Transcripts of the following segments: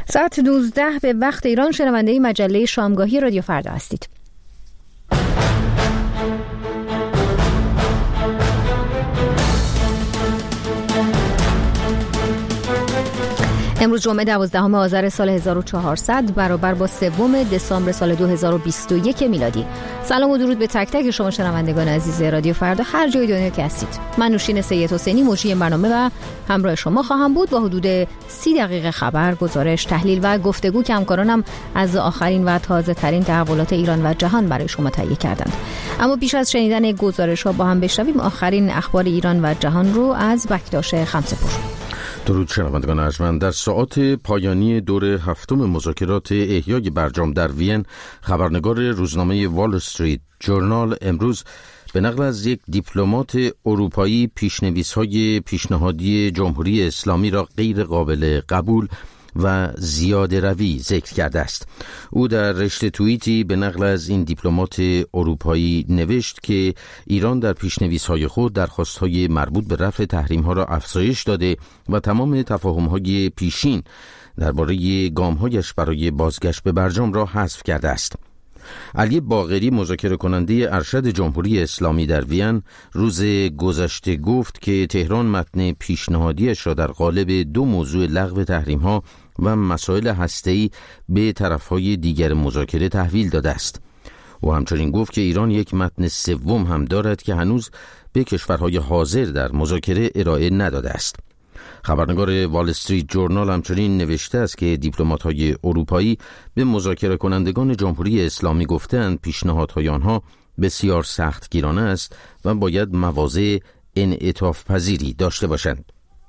ساعت 12 به وقت ایران شنونده مجله شامگاهی رادیو فردا هستید. امروز جمعه 12 آذر سال 1400 برابر با 3 دسامبر سال 2021 میلادی. سلام و درود به تک تک شما شنوندگان عزیز رادیو فردا هر جای دنیا که هستید. من نوشین سید حسینی مجری برنامه و همراه شما خواهم بود با حدود 30 دقیقه خبر، گزارش، تحلیل و گفتگو که همکارانم از آخرین و تازه ترین تحولات ایران و جهان برای شما تهیه کردند. اما پیش از شنیدن گزارش ها با هم بشنویم آخرین اخبار ایران و جهان رو از بکداش خمسه‌پور. درود شنوندگان ارجمند. در ساعات پایانی دور هفتم مذاکرات احیای برجام در وین، خبرنگار روزنامه وال استریت جورنال امروز به نقل از یک دیپلمات اروپایی پیشنویس‌های پیشنهادی جمهوری اسلامی را غیر قابل قبول و زیاده روی ذکر کرده است. او در رشته توییتی به نقل از این دیپلمات اروپایی نوشت که ایران در پیشنویس‌های خود درخواست‌های مربوط به رفع تحریم‌ها را افزایش داده و تمام تفاهم‌های پیشین درباره گام‌هایش برای بازگشت به برجام را حذف کرده است. علی باقری، مذاکره کننده ارشد جمهوری اسلامی در وین، روز گذشته گفت که تهران متن پیشنهادیش را در قالب 2 موضوع لغو تحریم‌ها و مسائل هسته‌ای به طرف‌های دیگر مذاکره تحویل داده است. او همچنین گفت که ایران یک متن سوم هم دارد که هنوز به کشورهای حاضر در مذاکره ارائه نداده است. خبرنگار وال استریت جورنال همچنین نوشته است که دیپلمات‌های اروپایی به مذاکره کنندگان جمهوری اسلامی گفتند پیشنهادهای آنها بسیار سختگیرانه است و باید مواضع انعطاف پذیری داشته باشند.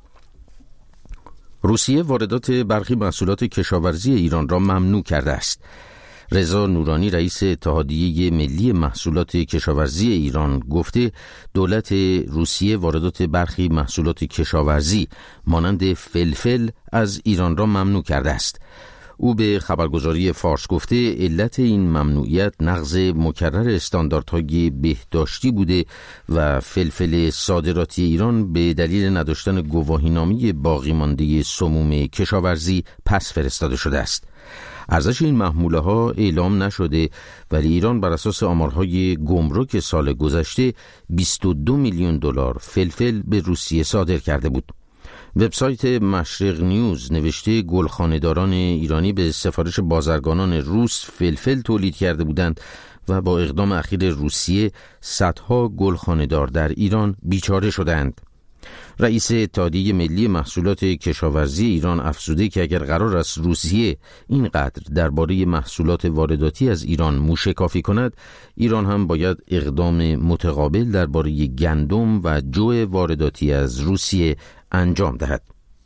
روسیه واردات برخی محصولات کشاورزی ایران را ممنوع کرده است. رضا نورانی، رئیس اتحادیه ملی محصولات کشاورزی ایران، گفته دولت روسیه واردات برخی محصولات کشاورزی مانند فلفل از ایران را ممنوع کرده است. او به خبرگزاری فارس گفته علت این ممنوعیت نقض مکرر استانداردهای بهداشتی بوده و فلفل صادراتی ایران به دلیل نداشتن گواهینامه باقی مانده سموم کشاورزی پس فرستاده شده است. ارزش این محموله ها اعلام نشده، ولی ایران بر اساس آمارهای گمرک سال گذشته 22 میلیون دلار فلفل به روسیه صادر کرده بود. وبسایت مشرق نیوز نوشته گلخانه‌داران ایرانی به سفارش بازرگانان روس فلفل تولید کرده بودند و با اقدام اخیر روسیه صدها گلخانه‌دار در ایران بیچاره شدند. رئیس اتحادیه ملی محصولات کشاورزی ایران افزوده که اگر قرار است روسیه اینقدر درباره محصولات وارداتی از ایران موشکافی کند، ایران هم باید اقدام متقابل درباره گندم و جو وارداتی از روسیه انجام دهد.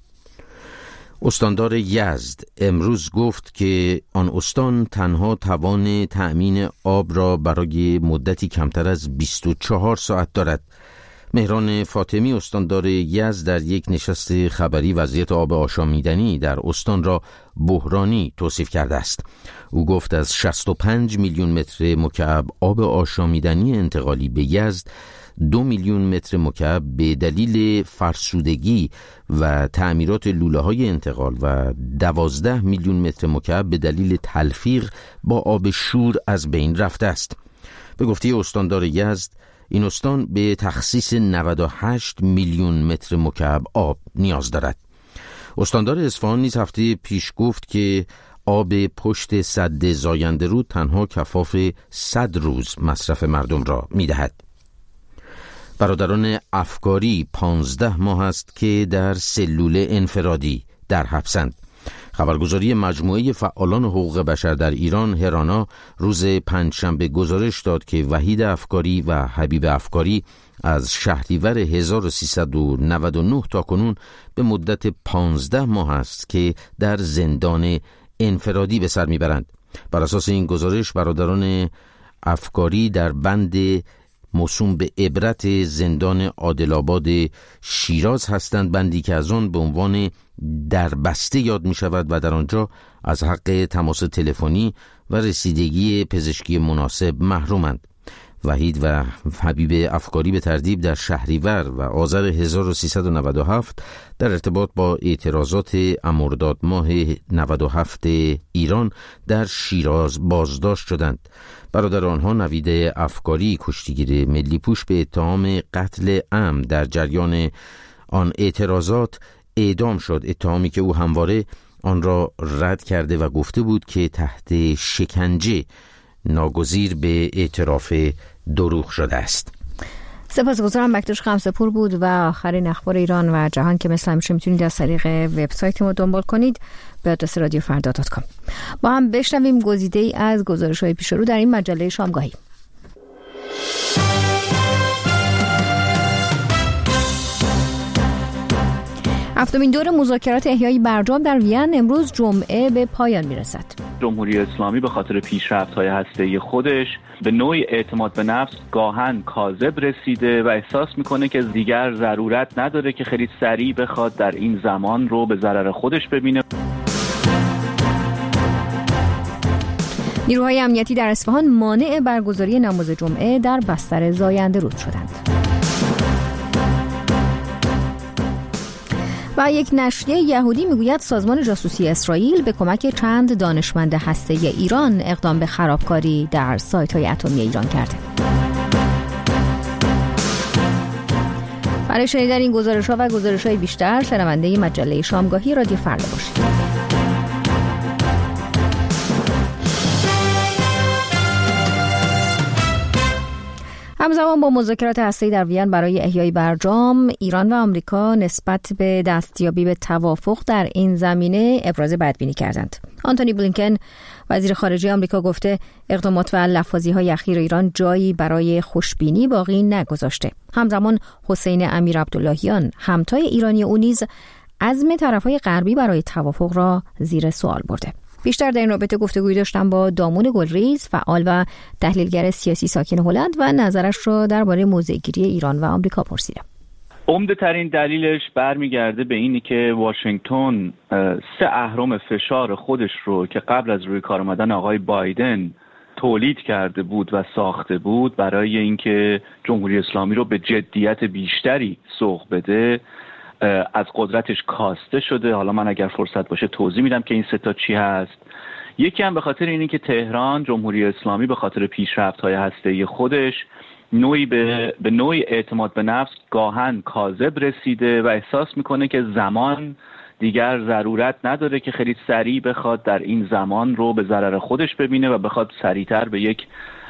استاندار یزد امروز گفت که آن استان تنها توان تأمین آب را برای مدتی کمتر از 24 ساعت دارد. مهران فاطمی، استاندار یزد، در یک نشست خبری وضعیت آب آشامیدنی در استان را بحرانی توصیف کرده است. او گفت از 65 میلیون متر مکعب آب آشامیدنی انتقالی به یزد 2 میلیون متر مکعب به دلیل فرسودگی و تعمیرات لوله‌های انتقال و 12 میلیون متر مکعب به دلیل تلفیق با آب شور از بین رفته است. به گفته استاندار یزد، این استان به تخصیص 98 میلیون متر مکعب آب نیاز دارد. استاندار اصفهان نیز هفته پیش گفت که آب پشت سد زاینده رود تنها کفاف 100 روز مصرف مردم را می‌دهد. برادران افکاری 15 ماه است که در سلول انفرادی در حبسند. خبرگزاری مجموعه فعالان حقوق بشر در ایران هرانا روز پنجشنبه گزارش داد که وحید افکاری و حبیب افکاری از شهریور 1399 تا کنون به مدت 15 ماه است که در زندان انفرادی به سر میبرند. بر اساس این گزارش برادران افکاری در بند موسوم به عبرت زندان عادل‌آباد شیراز هستند، بندی که از آن به عنوان دربسته یاد می شود و در آنجا از حق تماس تلفنی و رسیدگی پزشکی مناسب محرومند. وحید و حبیب افکاری به ترتیب در شهریور و آذر 1397 در ارتباط با اعتراضات مرداد ماه 97 ایران در شیراز بازداشت شدند. برادر آنها نوید افکاری کشتیگیر ملی پوش به اتهام قتل عمد در جریان آن اعتراضات اعدام شد، اتهامی که او همواره آن را رد کرده و گفته بود که تحت شکنجه ناگزیر به اعتراف دروغ شده است. سپاسگزارم. بکتوش خمسه‌پور بود و آخرین اخبار ایران و جهان که مثل همیشه میتونید از طریق وبسایت ما دنبال کنید به آدرس radiofrda.com. با هم بشنویم گزیده‌ای از گزارش‌های پیش رو در این مجله شامگاهی. هفتمین دور مذاکرات احیای برجام در وین امروز جمعه به پایان میرسد. جمهوری اسلامی به خاطر پیشرفت‌های هسته‌ای خودش به نوعی اعتماد به نفس گاهن کاذب رسیده و احساس میکنه که دیگر ضرورت نداره که خیلی سریع بخواد در این زمان رو به ضرر خودش ببینه. نیروهای امنیتی در اصفهان مانع برگزاری نماز جمعه در بستر زاینده رود شدند. و یک نشریه یهودی میگوید سازمان جاسوسی اسرائیل به کمک چند دانشمند هسته‌ای ایران اقدام به خرابکاری در سایت‌های اتمی ایران کرده. برای شنیدن این گزارش‌ها و گزارش‌های بیشتر شنونده مجله شامگاهی رادیو فردا باشید. همزمان با مذاکرات هسته‌ای در وین برای احیای برجام، ایران و آمریکا نسبت به دستیابی به توافق در این زمینه ابراز بدبینی کردند. آنتونی بلینکن وزیر خارجه آمریکا گفته اقدامات و لفاظی‌های اخیر ایران جایی برای خوشبینی باقی نگذاشته. همزمان حسین امیر عبداللهیان همتای ایرانی او نیز عزم طرف‌های غربی برای توافق را زیر سوال برده. بیشتر در این رابطه گفتگوی داشتم با دامون گلریز، فعال و تحلیلگر سیاسی ساکن هلند و نظرش را درباره موضع‌گیری ایران و آمریکا پرسیدم. عمده ترین دلیلش برمیگرده به اینی که واشنگتن سه اهرم فشار خودش رو که قبل از روی کار آمدن آقای بایدن تولید کرده بود و ساخته بود برای اینکه جمهوری اسلامی رو به جدیت بیشتری سوق بده، از قدرتش کاسته شده. حالا من اگر فرصت باشه توضیح میدم که این سه تا چی هست. یکی هم به خاطر اینه که تهران، جمهوری اسلامی به خاطر پیشرفت‌های هسته‌ای خودش به نوعی اعتماد به نفس گاهن کاذب رسیده و احساس میکنه که زمان دیگر ضرورت نداره که خیلی سریع بخواد در این زمان رو به ضرر خودش ببینه و بخواد سریعتر به یک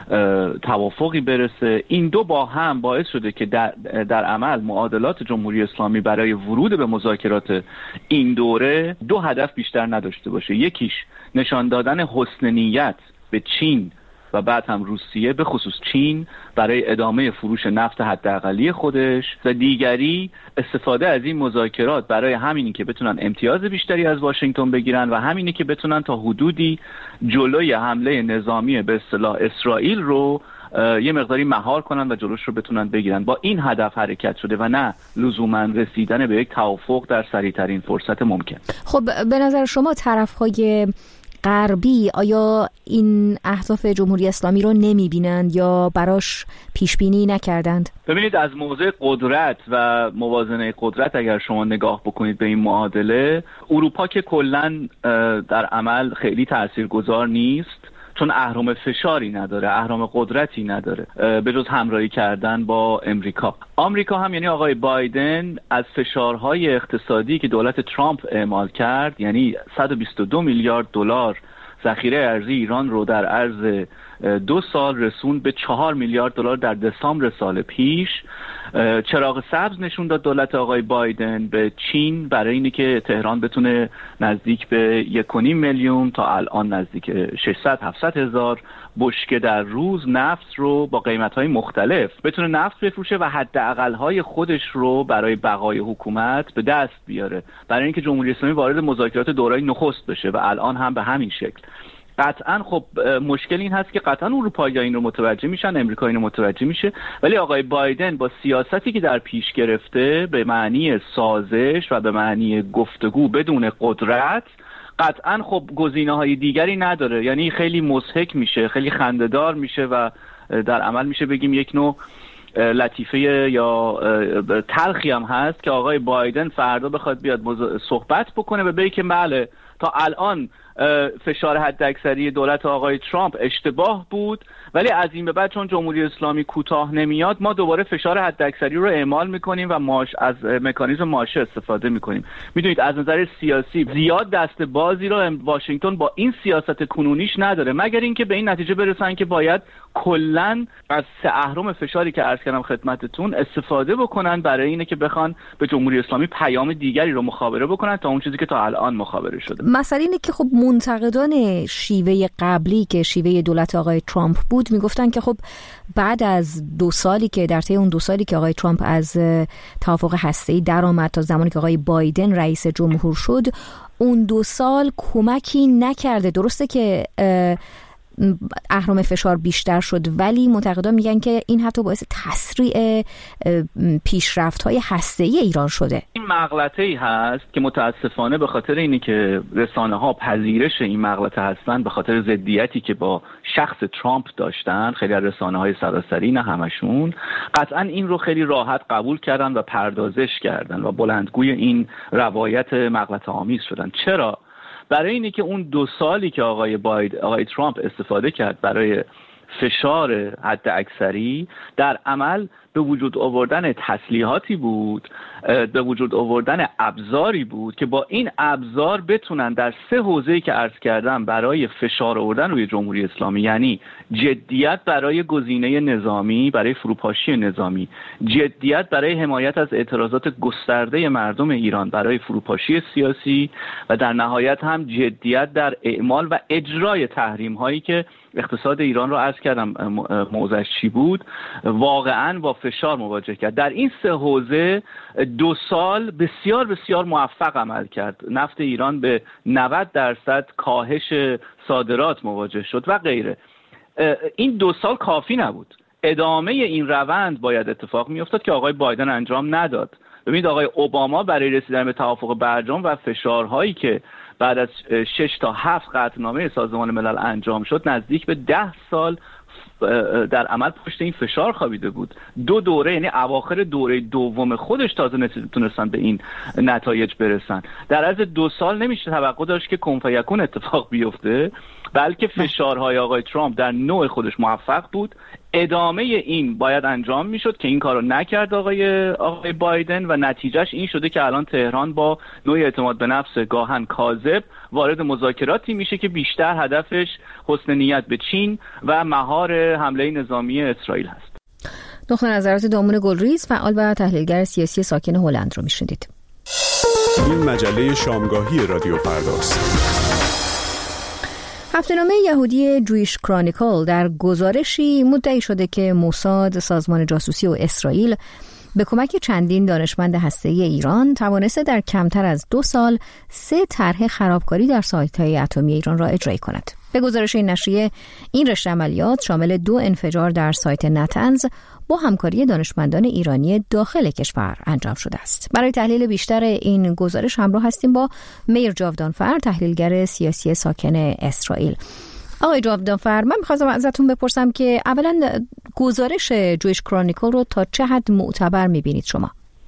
توافقی برسه. این دو با هم باعث شده که در عمل معادلات جمهوری اسلامی برای ورود به مذاکرات این دوره دو هدف بیشتر نداشته باشه. یکیش نشان دادن حسن نیت به چین و بعد هم روسیه، به خصوص چین، برای ادامه فروش نفت حداقلی خودش، و دیگری استفاده از این مذاکرات برای همینی که بتونن امتیاز بیشتری از واشنگتن بگیرن و همینی که بتونن تا حدودی جلوی حمله نظامی به اصطلاح اسرائیل رو یه مقداری مهار کنن و جلوش رو بتونن بگیرن. با این هدف حرکت شده و نه لزوما رسیدن به یک توافق در سریعترین فرصت ممکن. خب به نظر شما طرف‌های غربی آیا این اهداف جمهوری اسلامی رو نمی‌بینند یا براش پیشبینی نکردند؟ ببینید، از موضع قدرت و موازنه قدرت اگر شما نگاه بکنید به این معادله، اروپا که کلاً در عمل خیلی تاثیرگذار نیست، چون اهرم فشاری نداره، اهرم قدرتی نداره به جز همراهی کردن با امریکا. آمریکا هم، یعنی آقای بایدن، از فشارهای اقتصادی که دولت ترامپ اعمال کرد، یعنی 122 میلیارد دلار ذخیره ارزی ایران رو در عرض 2 سال رسوند به 4 میلیارد دلار در دسامبر سال پیش. چراغ سبز نشون داد دولت آقای بایدن به چین برای اینکه که تهران بتونه نزدیک به 1.5 میلیون تا الان نزدیک 600-700 هزار بشکه در روز نفت رو با قیمت‌های مختلف بتونه نفت بفروشه و حداقل‌های خودش رو برای بقای حکومت به دست بیاره، برای اینکه جمهوری اسلامی وارد مذاکرات دوره‌ای نخست بشه و الان هم به همین شکل. قطعا خب مشکل این هست که قطعا اروپایی‌ها این رو متوجه میشن، امریکا این رو متوجه میشه، ولی آقای بایدن با سیاستی که در پیش گرفته به معنی سازش و به معنی گفتگو بدون قدرت، قطعا خب گزینه‌های دیگری نداره. یعنی خیلی مضحک میشه، خیلی خنده‌دار میشه و در عمل میشه بگیم یک نوع لطیفه یا تلخی هم هست که آقای بایدن فردا بخواد بیاد صحبت بکنه و بگه که بله تا الان فشار حداکثری دولت آقای ترامپ اشتباه بود، ولی از این به بعد چون جمهوری اسلامی کوتاه نمیاد ما دوباره فشار حداکثری رو اعمال میکنیم و از مکانیزم ماشه استفاده میکنیم. میدونید از نظر سیاسی زیاد دست بازی رو واشنگتن با این سیاست کنونیش نداره، مگر اینکه به این نتیجه برسن که باید کلاً از 3 اهرم فشاری که عرض کردم خدمتتون استفاده بکنن برای اینه که بخوان به جمهوری اسلامی پیام دیگری رو مخابره بکنن تا اون چیزی که تا الان مخابره شده. مسئله اینه که خب منتقدان شیوه قبلی که شیوه دولت آقای ترامپ بود میگفتن که خب بعد از 2 سالی که در طی اون 2 سالی که آقای ترامپ از توافق هسته‌ای درآمد تا زمانی که آقای بایدن رئیس جمهور شد، اون 2 سال کمکی نکرده. درسته که اهرم فشار بیشتر شد، ولی منتقدان میگن که این حتی باعث تسریع پیشرفت‌های هسته‌ای ایران شده. این مغلطه‌ای هست که متاسفانه به خاطر اینی که رسانه‌ها پذیرش این مغلطه هستن، به خاطر ضدیتی که با شخص ترامپ داشتن، خیلی از رسانه‌های سراسری نه همشون، قطعاً این رو خیلی راحت قبول کردن و پردازش کردن و بلندگوی این روایت مغلطه‌آمیز شدن. چرا؟ برای اینه که اون 2 سالی که آقای ترامپ استفاده کرد برای فشار حد اکثری در عمل به وجود آوردن تسلیحاتی بود، به وجود آوردن ابزاری بود که با این ابزار بتونن در 3 حوزه‌ای که عرض کردم برای فشار آوردن روی جمهوری اسلامی، یعنی جدیت برای گزینه نظامی، برای فروپاشی نظامی، جدیت برای حمایت از اعتراضات گسترده مردم ایران برای فروپاشی سیاسی و در نهایت هم جدیت در اعمال و اجرای تحریم هایی که اقتصاد ایران رو عرض کردم موضعش چی بود، واقعاً با فشار مواجه کرد. در این 3 حوزه 2 سال بسیار بسیار موفق عمل کرد. نفت ایران به 90% کاهش صادرات مواجه شد و غیره. این 2 سال کافی نبود. ادامه این روند باید اتفاق میافتاد که آقای بایدن انجام نداد. ببینید آقای اوباما برای رسیدن به توافق برجام و فشارهایی که بعد از 6 تا 7 قطعنامه سازمان ملل انجام شد نزدیک به 10 سال در عمل پشت این فشار خوابیده بود. 2 دوره، یعنی اواخر دوره دوم خودش تازه تونستن به این نتایج برسن. در عرض 2 سال نمیشه توقع داشت که کن فیکون اتفاق بیفته، بلکه فشارهای آقای ترامپ در نوع خودش موفق بود. ادامه این باید انجام میشد که این کارو نکرد آقای بایدن و نتیجهش این شده که الان تهران با نوع اعتماد به نفس گاهن کاذب وارد مذاکراتی میشه که بیشتر هدفش حسن نیت به چین و مهار حمله نظامی اسرائیل هست. نخبه نظرات دامون گلریز، فعال و تحلیلگر سیاسی ساکن هلند رو میشنیدید. این مجله شامگاهی رادیو فرداست. هفته‌نامه یهودی جویش کرونیکل در گزارشی مدعی شده که موساد، سازمان جاسوسی و اسرائیل به کمک چندین دانشمند هسته‌ای ایران توانسته در کمتر از 2 سال 3 طرح خرابکاری در سایت‌های اتمی ایران را اجرا کند. به گزارش این نشریه، این رشته عملیات شامل 2 انفجار در سایت نتنز با همکاری دانشمندان ایرانی داخل کشور انجام شده است. برای تحلیل بیشتر این گزارش همراه هستیم با میر جاودانفر، تحلیلگر سیاسی ساکن اسرائیل. آقای جاودانفر، من می‌خواستم ازتون بپرسم که اولا گزارش جویش کرونیکل رو تا چه حد معتبر می‌بینید شما؟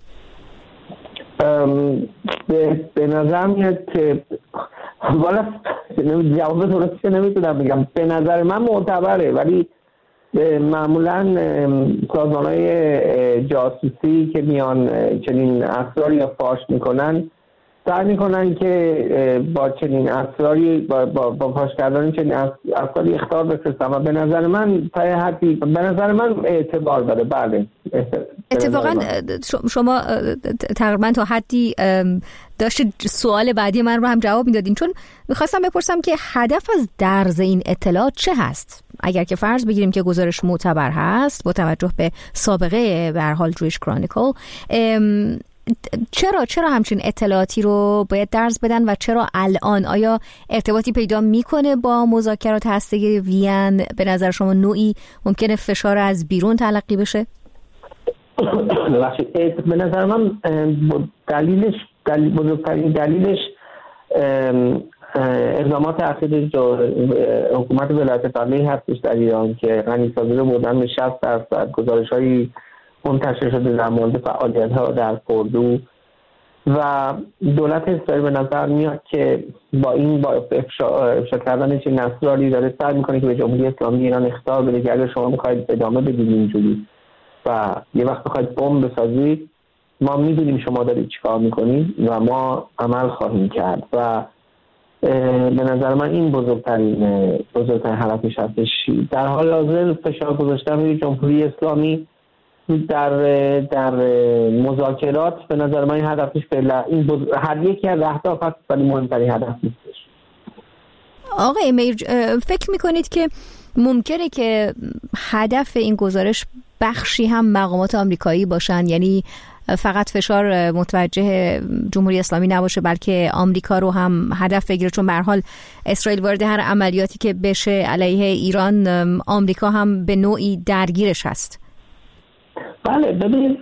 به نظر میاد که والا جواب درستی نمیتونم بگم. به نظر من معتبره، ولی معمولا سازمان‌های جاسوسی که میان چنین اسراری رو فاش میکنن سعی میکنن که با چنین اسراری با فاش کردن چنین اسراری اخطار بفرستن و به نظر من تا حدی اعتبار داره. بله، اتفاقا شما تقریبا تا حدی داشتید سوال بعدی من رو هم جواب میدادین، چون میخواستم بپرسم که هدف از درز این اطلاعات چه هست؟ اگر که فرض بگیریم که گزارش معتبر هست با توجه به سابقه به هر حال جویش کرونیکل، چرا همچین اطلاعاتی رو باید درز بدن و چرا الان؟ آیا ارتباطی پیدا میکنه با مذاکرات هسته‌ای وین؟ به نظر شما نوعی ممکنه فشار از بیرون تلقی بشه؟ به نظر من بزرگترین دلیلش اقدامات اخیر حکومت ولایت فقیه هستش در ایران که غنیسازی رو بردن به 60%. گزارش‌هایی منتشر شده در مورد فعالیت‌ها در اردو و دولت اسرائیل به نظر میاد که با افشا کردن چه نصراری داره سعی میکنه که به جمهوری اسلامی ایران اخطار بده که اگر شما میخواید ادامه بدید اینجوری و یه وقت بخواید بمب بسازید، ما میدونیم شما دارید چیکار میکنید و ما عمل خواهیم کرد و به نظر من این بزرگترین هدفش هستش. در حال حاضر فشار گذاشتن روی جمهوری اسلامی در مذاکرات به نظر من این هدفش فعلا این هر یکی از اهداف هست ولی مهمترین هدف نیستش. آقای میر، فکر میکنید که ممکنه که هدف این گزارش بخشی هم مقامات آمریکایی باشن، یعنی فقط فشار متوجه جمهوری اسلامی نباشه بلکه آمریکا رو هم هدف بگیره، چون به هر حال اسرائیل وارد هر عملیاتی که بشه علیه ایران آمریکا هم به نوعی درگیرش هست؟ بله، ببینید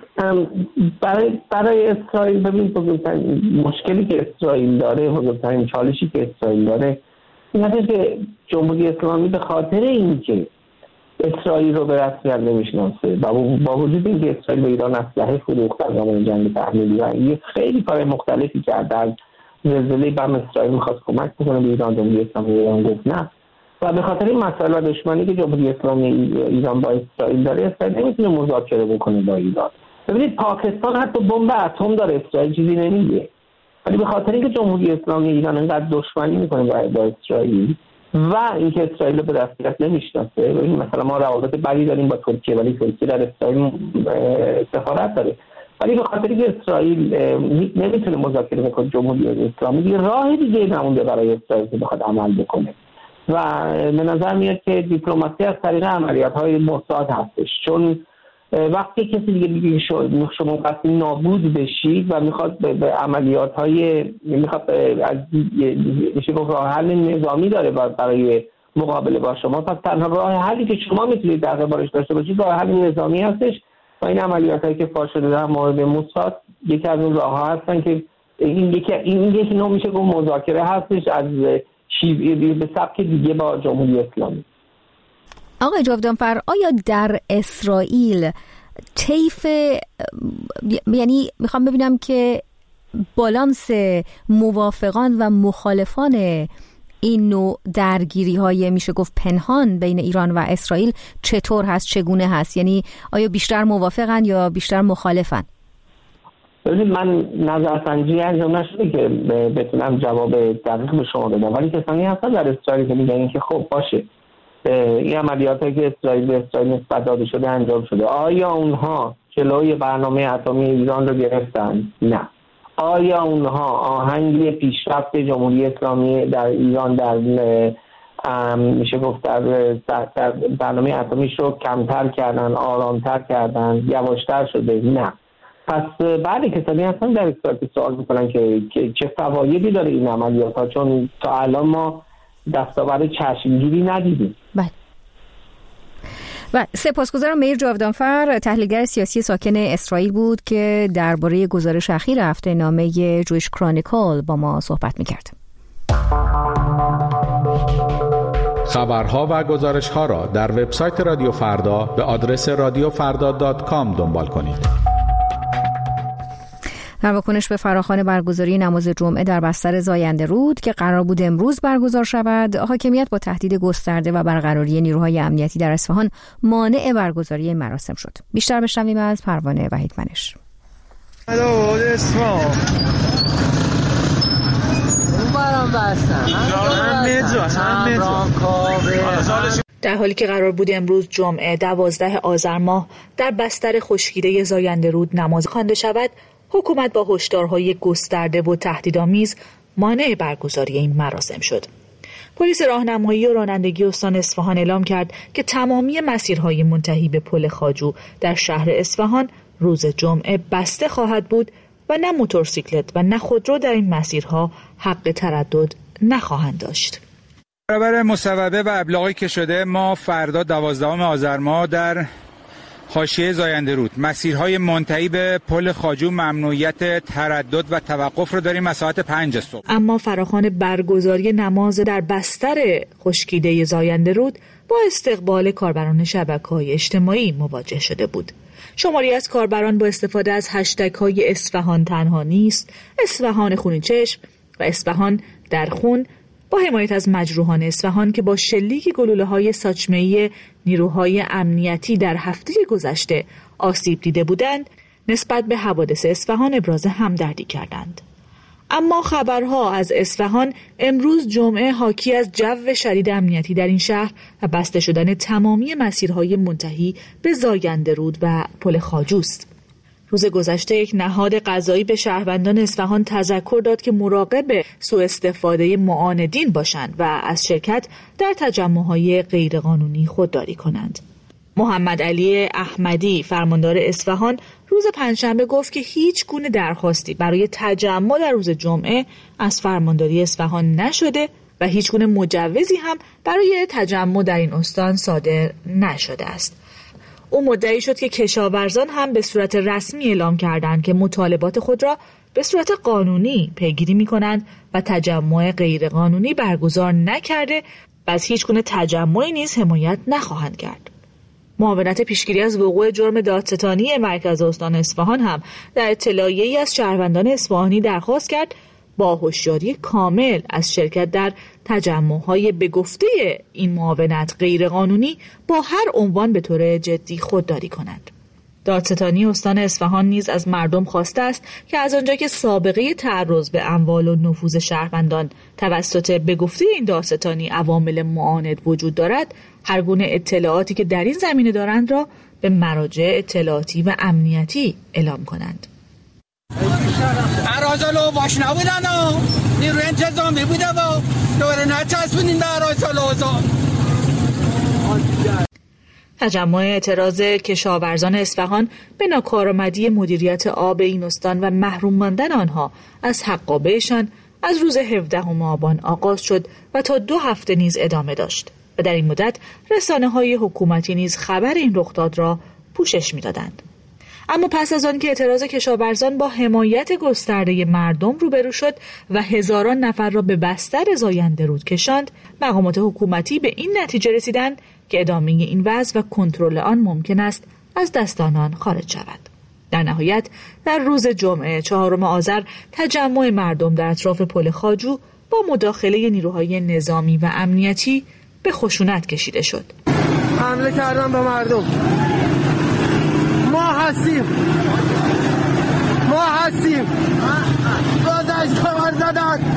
برای اسرائیل، ببینید بزرگترین مشکلی که اسرائیل داره، بزرگترین چالشی که اسرائیل داره این هست که جمهوری اسلامی به خاطر اینکه اسرائیل رو به رسمیت نمیشناسه و با وجود اینکه اسرائیل به ایران اسلحه فروخت در زمان جنگ تحمیلی و یه خیلی کار مختلفی کرد، در زلزله بم اسرائیل میخواست کمک بکنه به ایران، جمهوری اسلامی ایران گفت نه و به خاطر این مسائل و دشمنی که جمهوری اسلامی ایران با اسرائیل داره، اسرائیل نمیتونه مذاکره بکنه با ایران. ببینید پاکستان حتی بمب اتم داره، اسرائیل چیزی نمیگه، ولی به خاطر اینکه جمهوری اسلامی ایران انقدر دشمنی میکنه با اسرائیل و اینکه اسرائیل رو به رسمیت نمیشناسه، ببین مثلا ما روابط بدی داریم با ترکیه ولی ترکیه در اسرائیل سفارت داره، ولی به خاطر اینکه اسرائیل نمیتونه مذاکره بکنه جمهوری اسلامی دیگه راه دیگه نمونده برای اسرائیل که بخواد عمل بکنه و به نظر میاد که دیپلماسی از طریق عملیات‌های موساد هستش، چون وقتی کسی دیگه میگه شما قصد نابود بشید و میخواد به عملیات‌های میخواد از میشه گفت راه حل نظامی داره برای مقابله با شما، پس تنها راه حلی که شما میتونید در قبالش داشته باشید راه حل نظامی هستش و این عملیات‌هایی که فاش شده در مورد موساد یکی از اون راه‌ها هستن که این یکی نوع میشه گفت مذاکره هستش از به سبک دیگه با جمهوری اسلامی. آقای جاودانفر، آیا در اسرائیل طیف، یعنی میخوام ببینم که بالانس موافقان و مخالفان این نوع درگیری های میشه گفت پنهان بین ایران و اسرائیل چطور هست، چگونه هست؟ یعنی آیا بیشتر موافقن یا بیشتر مخالفن؟ ببینید من نظرسنجی انجام نشده که بتونم جواب دقیق به شما بدم، ولی کسانی هستن در اسرائیل که میگن که خب باشه این عملیاتی که به اسرائیل نسبت داده شده انجام شده، آیا اونها جلوی برنامه اتمی ایران رو گرفتن؟ نه. آیا اونها آهنگ پیشرفت جمهوری اسلامی در ایران در میشه گفت در برنامه اتمیش رو کمتر کردن، آرامتر کردن، یواشتر شده؟ نه. پس بعد کسانی هستن در اسرائیل سوال میکنن که چه فوایدی داره این عملیات ها، چون تا الان ما دستاورد چشمگیری ندیدیم. بله. و سپاسگزارم. میر جاودانفر، تحلیلگر سیاسی ساکن اسرائیل بود که درباره گزارش اخیر هفته نامه جویش کرونیکل با ما صحبت میکرد. خبرها و گزارشها را در وبسایت رادیو فردا به آدرس radiofarda.com دنبال کنید. در واکنش به فراخوان برگزاری نماز جمعه در بستر زاینده رود که قرار بود امروز برگزار شود، حاکمیت با تهدید گسترده و برقراری نیروهای امنیتی در اصفهان مانع برگزاری این مراسم شد. بیشتر بشنویم از پروانه وحیدمنش. در حالی که قرار بود امروز جمعه 12 آذر ماه در بستر خشکیده زاینده رود نماز خوانده شود، حکومت با هشدارهای گسترده و تهدیدآمیز مانع برگزاری این مراسم شد. پلیس راهنمایی و رانندگی استان اصفهان اعلام کرد که تمامی مسیرهای منتهی به پل خواجو در شهر اصفهان روز جمعه بسته خواهد بود و نه موتورسیکلت و نه خودرو در این مسیرها حق تردد نخواهند داشت. برابر مصوبه و ابلاغی که شده، ما فردا 12 آذر ماه در حاشیه زاینده رود، مسیرهای منتهی به پل خواجو ممنوعیت تردد و توقف رو داریم از ساعت 5 صبح. اما فراخوان برگزاری نماز در بستر خشکیده زاینده رود با استقبال کاربران شبکه‌های اجتماعی مواجه شده بود. شماری از کاربران با استفاده از هشتگ‌های اصفهان تنها نیست، اصفهان خونین چشم و اصفهان در خون با حمایت از مجروحان اصفهان که با شلیک گلوله‌های ساچمه‌ای نیروهای امنیتی در هفته گذشته آسیب دیده بودند، نسبت به حوادث اصفهان ابراز همدردی کردند. اما خبرها از اصفهان امروز جمعه حاکی از جو شدید امنیتی در این شهر و بسته شدن تمامی مسیرهای منتهی به زاینده رود و پل خواجوست. روز گذشته یک نهاد قضایی به شهروندان اصفهان تذکر داد که مراقب سوء استفاده معاندین باشند و از شرکت در تجمع‌های غیرقانونی خودداری کنند. محمد علی احمدی فرماندار اصفهان روز پنجشنبه گفت که هیچ گونه درخواستی برای تجمع در روز جمعه از فرمانداری اصفهان نشده و هیچ گونه مجوزی هم برای تجمع در این استان صادر نشده است. او مدعی شد که کشاورزان هم به صورت رسمی اعلام کردند که مطالبات خود را به صورت قانونی پیگیری می‌کنند و تجمع غیرقانونی برگزار نکرده و از هیچ گونه تجمعی نیز حمایت نخواهند کرد. معاونت پیشگیری از وقوع جرم دادستانی مرکز استان اصفهان هم در اطلاعیه‌ای از شهروندان اصفهانی درخواست کرد با هوشیاری کامل از شرکت در تجمع‌های به گفته این معاونت غیرقانونی با هر عنوان به طور جدی خودداری کنند. دادستانی استان اصفهان نیز از مردم خواسته است که از آنجا که سابقه تعرض به اموال و نفوذ شهروندان توسط به گفته این دادستانی عوامل معاند وجود دارد، هر گونه اطلاعاتی که در این زمینه دارند را به مراجع اطلاعاتی و امنیتی اعلام کنند. اراجلو باش نبودن و نیروی انتظامی بوده و دوره نچسبونین به اراجلو. تجمع اعتراض کشاورزان اصفهان به ناکارآمدی مدیریت آب این استان و محروم ماندن آنها از حقابهشان از روز 17 آبان آغاز شد و تا 2 هفته نیز ادامه داشت و در این مدت رسانه‌های حکومتی نیز خبر این رخداد را پوشش می‌دادند. اما پس از آن که اعتراض کشاورزان با حمایت گسترده مردم روبرو شد و هزاران نفر را به بستر زاینده رود کشاند، مقامات حکومتی به این نتیجه رسیدند که ادامه این وضع و کنترل آن ممکن است از دست آنان خارج شود. در نهایت در روز جمعه 4 آذر تجمع مردم در اطراف پل خواجو با مداخله نیروهای نظامی و امنیتی به خشونت کشیده شد. حمله کردن به مردم. ما هستیم. بازش کار زدن.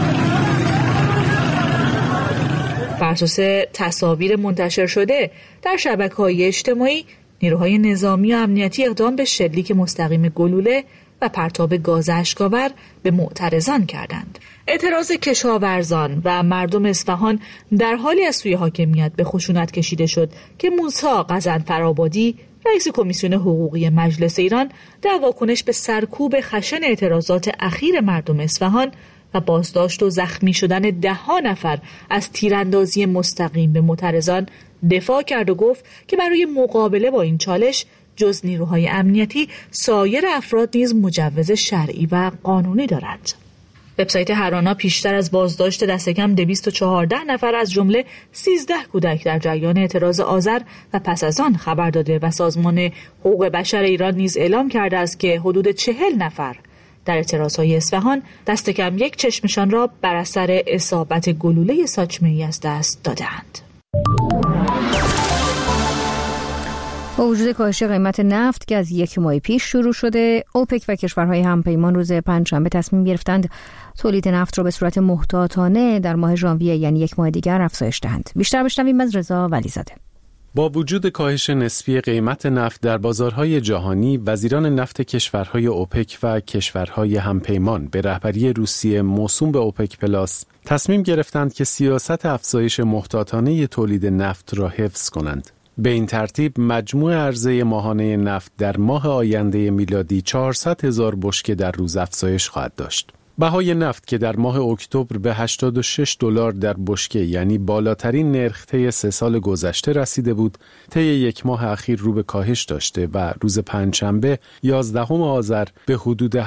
بر اساس تصاویر منتشر شده در شبکه‌های اجتماعی، نیروهای نظامی و امنیتی اقدام به شلیک مستقیم گلوله و پرتاب گاز اشک‌آور به معترضان کردند. اعتراض کشاورزان و مردم اصفهان در حالی از سوی حاکمیت به خشونت کشیده شد که موسی غضنفرآبادی، رئیس کمیسیون حقوقی مجلس ایران، در واکنش به سرکوب خشن اعتراضات اخیر مردم اصفهان و بازداشت و زخمی شدن 10 نفر از تیراندازی مستقیم به معترضان دفاع کرد و گفت که برای مقابله با این چالش جز نیروهای امنیتی سایر افراد نیز مجوز شرعی و قانونی دارند. وبسایت هرانا پیشتر از بازداشت دست کم 214 نفر از جمله 13 کودک در جریان اعتراض آذر و پس از آن خبر داده و سازمان حقوق بشر ایران نیز اعلام کرده است که حدود 40 نفر در اعتراضهای اصفهان دست کم یک چشمشان را بر اثر اصابت گلوله ساچمه‌ای از دست دادند. با وجود کاهش قیمت نفت که از 1 ماه پیش شروع شده، اوپک و کشورهای همپیمان روز پنجشنبه تصمیم گرفتند تولید نفت را به صورت محتاطانه در ماه ژانویه، یعنی 1 ماه دیگر، افزایش دهند. بیشتر بشنویم از رضا ولیزاده. با وجود کاهش نسبی قیمت نفت در بازارهای جهانی، وزیران نفت کشورهای اوپک و کشورهای همپیمان به رهبری روسیه موسوم به اوپک پلاس تصمیم گرفتند که سیاست افزایش محتاطانه تولید نفت را حفظ کنند. به این ترتیب مجموع عرضه ماهانه نفت در ماه آینده میلادی 400,000 بشکه در روز افزایش خواهد داشت. بهای نفت که در ماه اکتبر به $86 در بشکه، یعنی بالاترین نرخ طی 3 سال گذشته رسیده بود، طی 1 ماه اخیر رو به کاهش داشته و روز پنجشنبه 11 آذر به حدود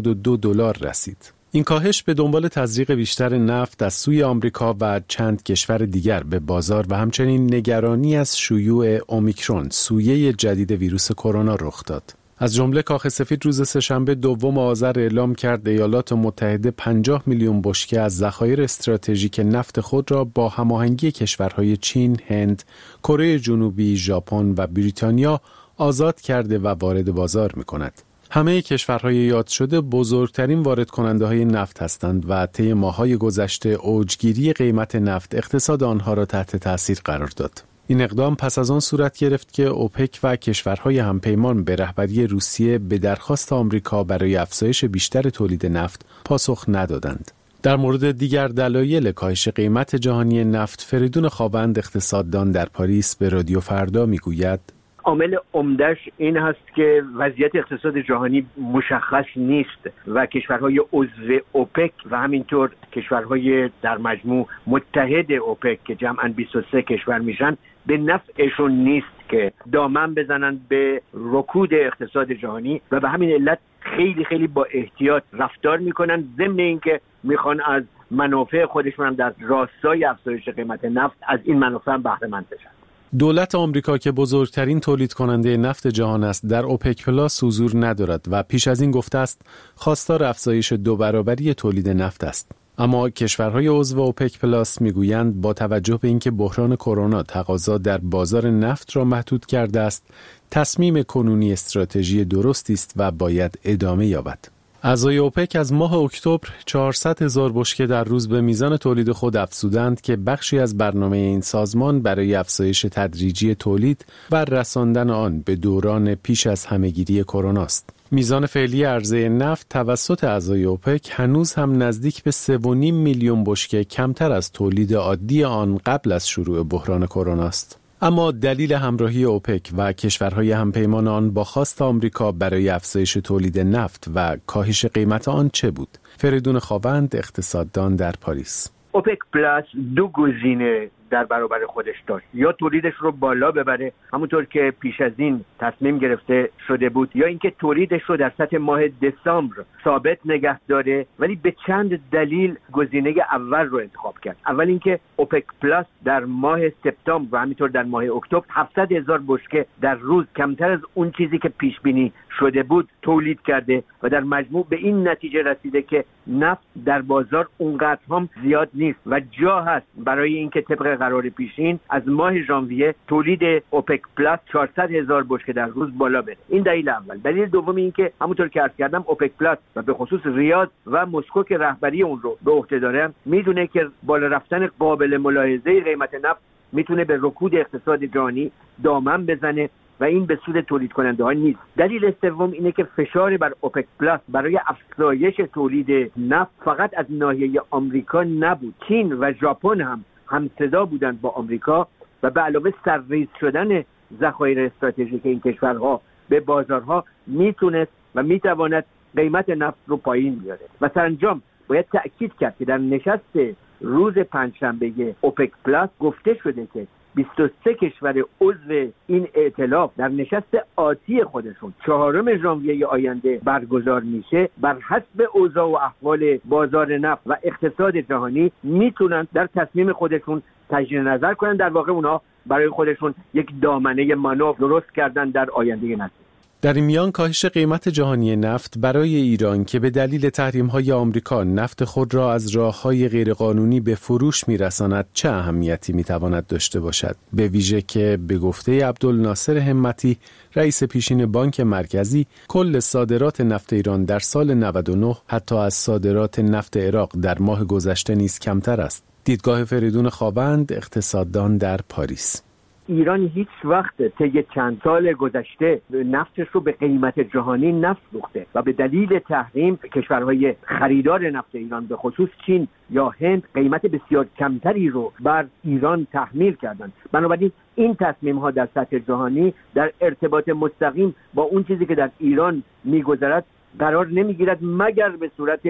$72 رسید. این کاهش به دنبال تزریق بیشتر نفت از سوی آمریکا و چند کشور دیگر به بازار و همچنین نگرانی از شیوع اومیکرون، سویه جدید ویروس کرونا رخ داد. از جمله کاخ سفید روز سه‌شنبه 2 آذر اعلام کرد ایالات متحده 50 میلیون بشکه از ذخایر استراتژیک نفت خود را با هماهنگی کشورهای چین، هند، کره جنوبی، ژاپن و بریتانیا آزاد کرده و وارد بازار می‌کند. همه کشورهای یاد شده بزرگترین وارد کننده های نفت هستند و طی ماه‌های گذشته اوجگیری قیمت نفت اقتصاد آنها را تحت تاثیر قرار داد. این اقدام پس از آن صورت گرفت که اوپک و کشورهای همپیمان به رهبری روسیه به درخواست آمریکا برای افزایش بیشتر تولید نفت پاسخ ندادند. در مورد دیگر دلایل کاهش قیمت جهانی نفت، فریدون خاوند اقتصاددان در پاریس به رادیو فردا میگوید: عامل عمده‌اش این هست که وضعیت اقتصاد جهانی مشخص نیست و کشورهای عضو اوپک و همینطور کشورهای در مجموع متحد اوپک که جمعاً 23 کشور میشن به نفعشون نیست که دامن بزنن به رکود اقتصاد جهانی و به همین علت خیلی با احتیاط رفتار میکنن، ضمن اینکه میخوان از منافع خودشون هم در راستای افزایش قیمت نفت از این منافع هم بهره مند بشن. دولت آمریکا که بزرگترین تولید کننده نفت جهان است، در اوپک پلاس حضور ندارد و پیش از این گفته است خواستار افزایش 2 برابری تولید نفت است. اما کشورهای عضو اوپک پلاس میگویند با توجه به اینکه بحران کرونا تقاضا در بازار نفت را محدود کرده است، تصمیم کنونی استراتژی درستی است و باید ادامه یابد. اعضای اوپک از ماه اکتبر 400,000 بشکه در روز به میزان تولید خود افزودند که بخشی از برنامه این سازمان برای افزایش تدریجی تولید و رساندن آن به دوران پیش از همهگیری کرونا است. میزان فعلی عرضه نفت توسط اعضای اوپک هنوز هم نزدیک به 3.5 میلیون بشکه کمتر از تولید عادی آن قبل از شروع بحران کرونا است. اما دلیل همراهی اوپک و کشورهای همپیمان آن با خواست آمریکا برای افزایش تولید نفت و کاهش قیمت آن چه بود؟ فریدون خاوند اقتصاددان در پاریس: اوپک پلاس 2 گزینه در برابر خودش داشت، یا تولیدش رو بالا ببره همونطور که پیش از این تصمیم گرفته شده بود، یا اینکه تولیدش رو در سطح ماه دسامبر ثابت نگه داره، ولی به چند دلیل گزینه اول رو انتخاب کرد. اول اینکه اوپک پلاس در ماه سپتامبر و همینطور در ماه اکتبر 700,000 بشکه در روز کمتر از اون چیزی که پیش بینی شده بود تولید کرده و در مجموع به این نتیجه رسیده که نفت در بازار اونقدر هم زیاد نیست و جا هست برای اینکه طبق قرار پیشین از ماه ژانویه تولید اوپک پلاس 400,000 بشکه در روز بالا بره. این دلیل اول. دلیل دوم این که همونطور که عرض کردم اوپک پلاس و به خصوص ریاض و مسکو که رهبری اون رو به عهده داره میدونه که بالا رفتن قابل ملاحظه قیمت نفت میتونه به رکود اقتصاد جهانی دامن بزنه و این به سود تولید کننده ها نیست. دلیل سوم اینه که فشار بر اوپک پلاس برای افزایش تولید نفت فقط از ناحیه آمریکا نبود. چین و ژاپن هم همصدا بودند با آمریکا و به علاوه سرریز شدن ذخایر استراتژیک این کشورها به بازارها میتونست و میتواند قیمت نفت رو پایین بیاره. و سرانجام باید تأکید کرد که در نشست روز پنجشنبه اوپک پلاس گفته شده که 23 کشور عضو این ائتلاف در نشست آتی خودشون 4 ژانویه آینده برگزار میشه بر حسب اوضاع و احوال بازار نفت و اقتصاد جهانی میتونن در تصمیم خودشون تجدید نظر کنن. در واقع اونها برای خودشون یک دامنه مانور درست کردن در آینده نزدیک. در این میان کاهش قیمت جهانی نفت برای ایران که به دلیل تحریم‌های آمریکا نفت خود را از راه‌های غیرقانونی به فروش می‌رساند چه اهمیتی می‌تواند داشته باشد؟ به ویژه که به گفته عبدالناصر همتی رئیس پیشین بانک مرکزی کل صادرات نفت ایران در سال 99 حتی از صادرات نفت عراق در ماه گذشته نیز کمتر است. دیدگاه فریدون خاوند اقتصاددان در پاریس: ایران هیچ وقت طی چند سال گذشته نفتش رو به قیمت جهانی نفروخته و به دلیل تحریم کشورهای خریدار نفت ایران به خصوص چین یا هند قیمت بسیار کمتری رو بر ایران تحمیل کردند. بنابراین این تصمیم ها در سطح جهانی در ارتباط مستقیم با اون چیزی که در ایران میگذرد قرار نمیگیرد مگر به صورت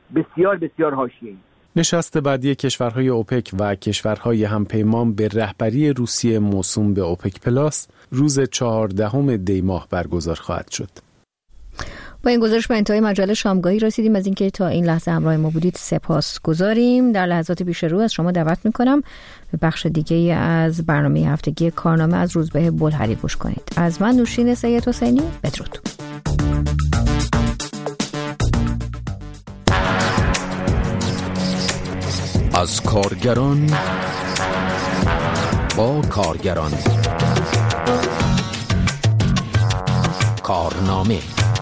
بسیار بسیار حاشیه‌ای. نشست بعدی کشورهای اوپک و کشورهای همپیمان به رهبری روسیه موسوم به اوپک پلاس روز 14 دی ماه برگزار خواهد شد. با این گزارش به انتهای مجله شامگاهی رسیدیم. از اینکه تا این لحظه همراه ما بودید سپاسگزاریم. در لحظات پیش رو از شما دعوت میکنم به بخش دیگه از برنامه هفتگی کارنامه از روزبه بلحری گوش کنید. از من نوشین سید حسینی، بدرود. از کارگران با کارگران، کارنامه.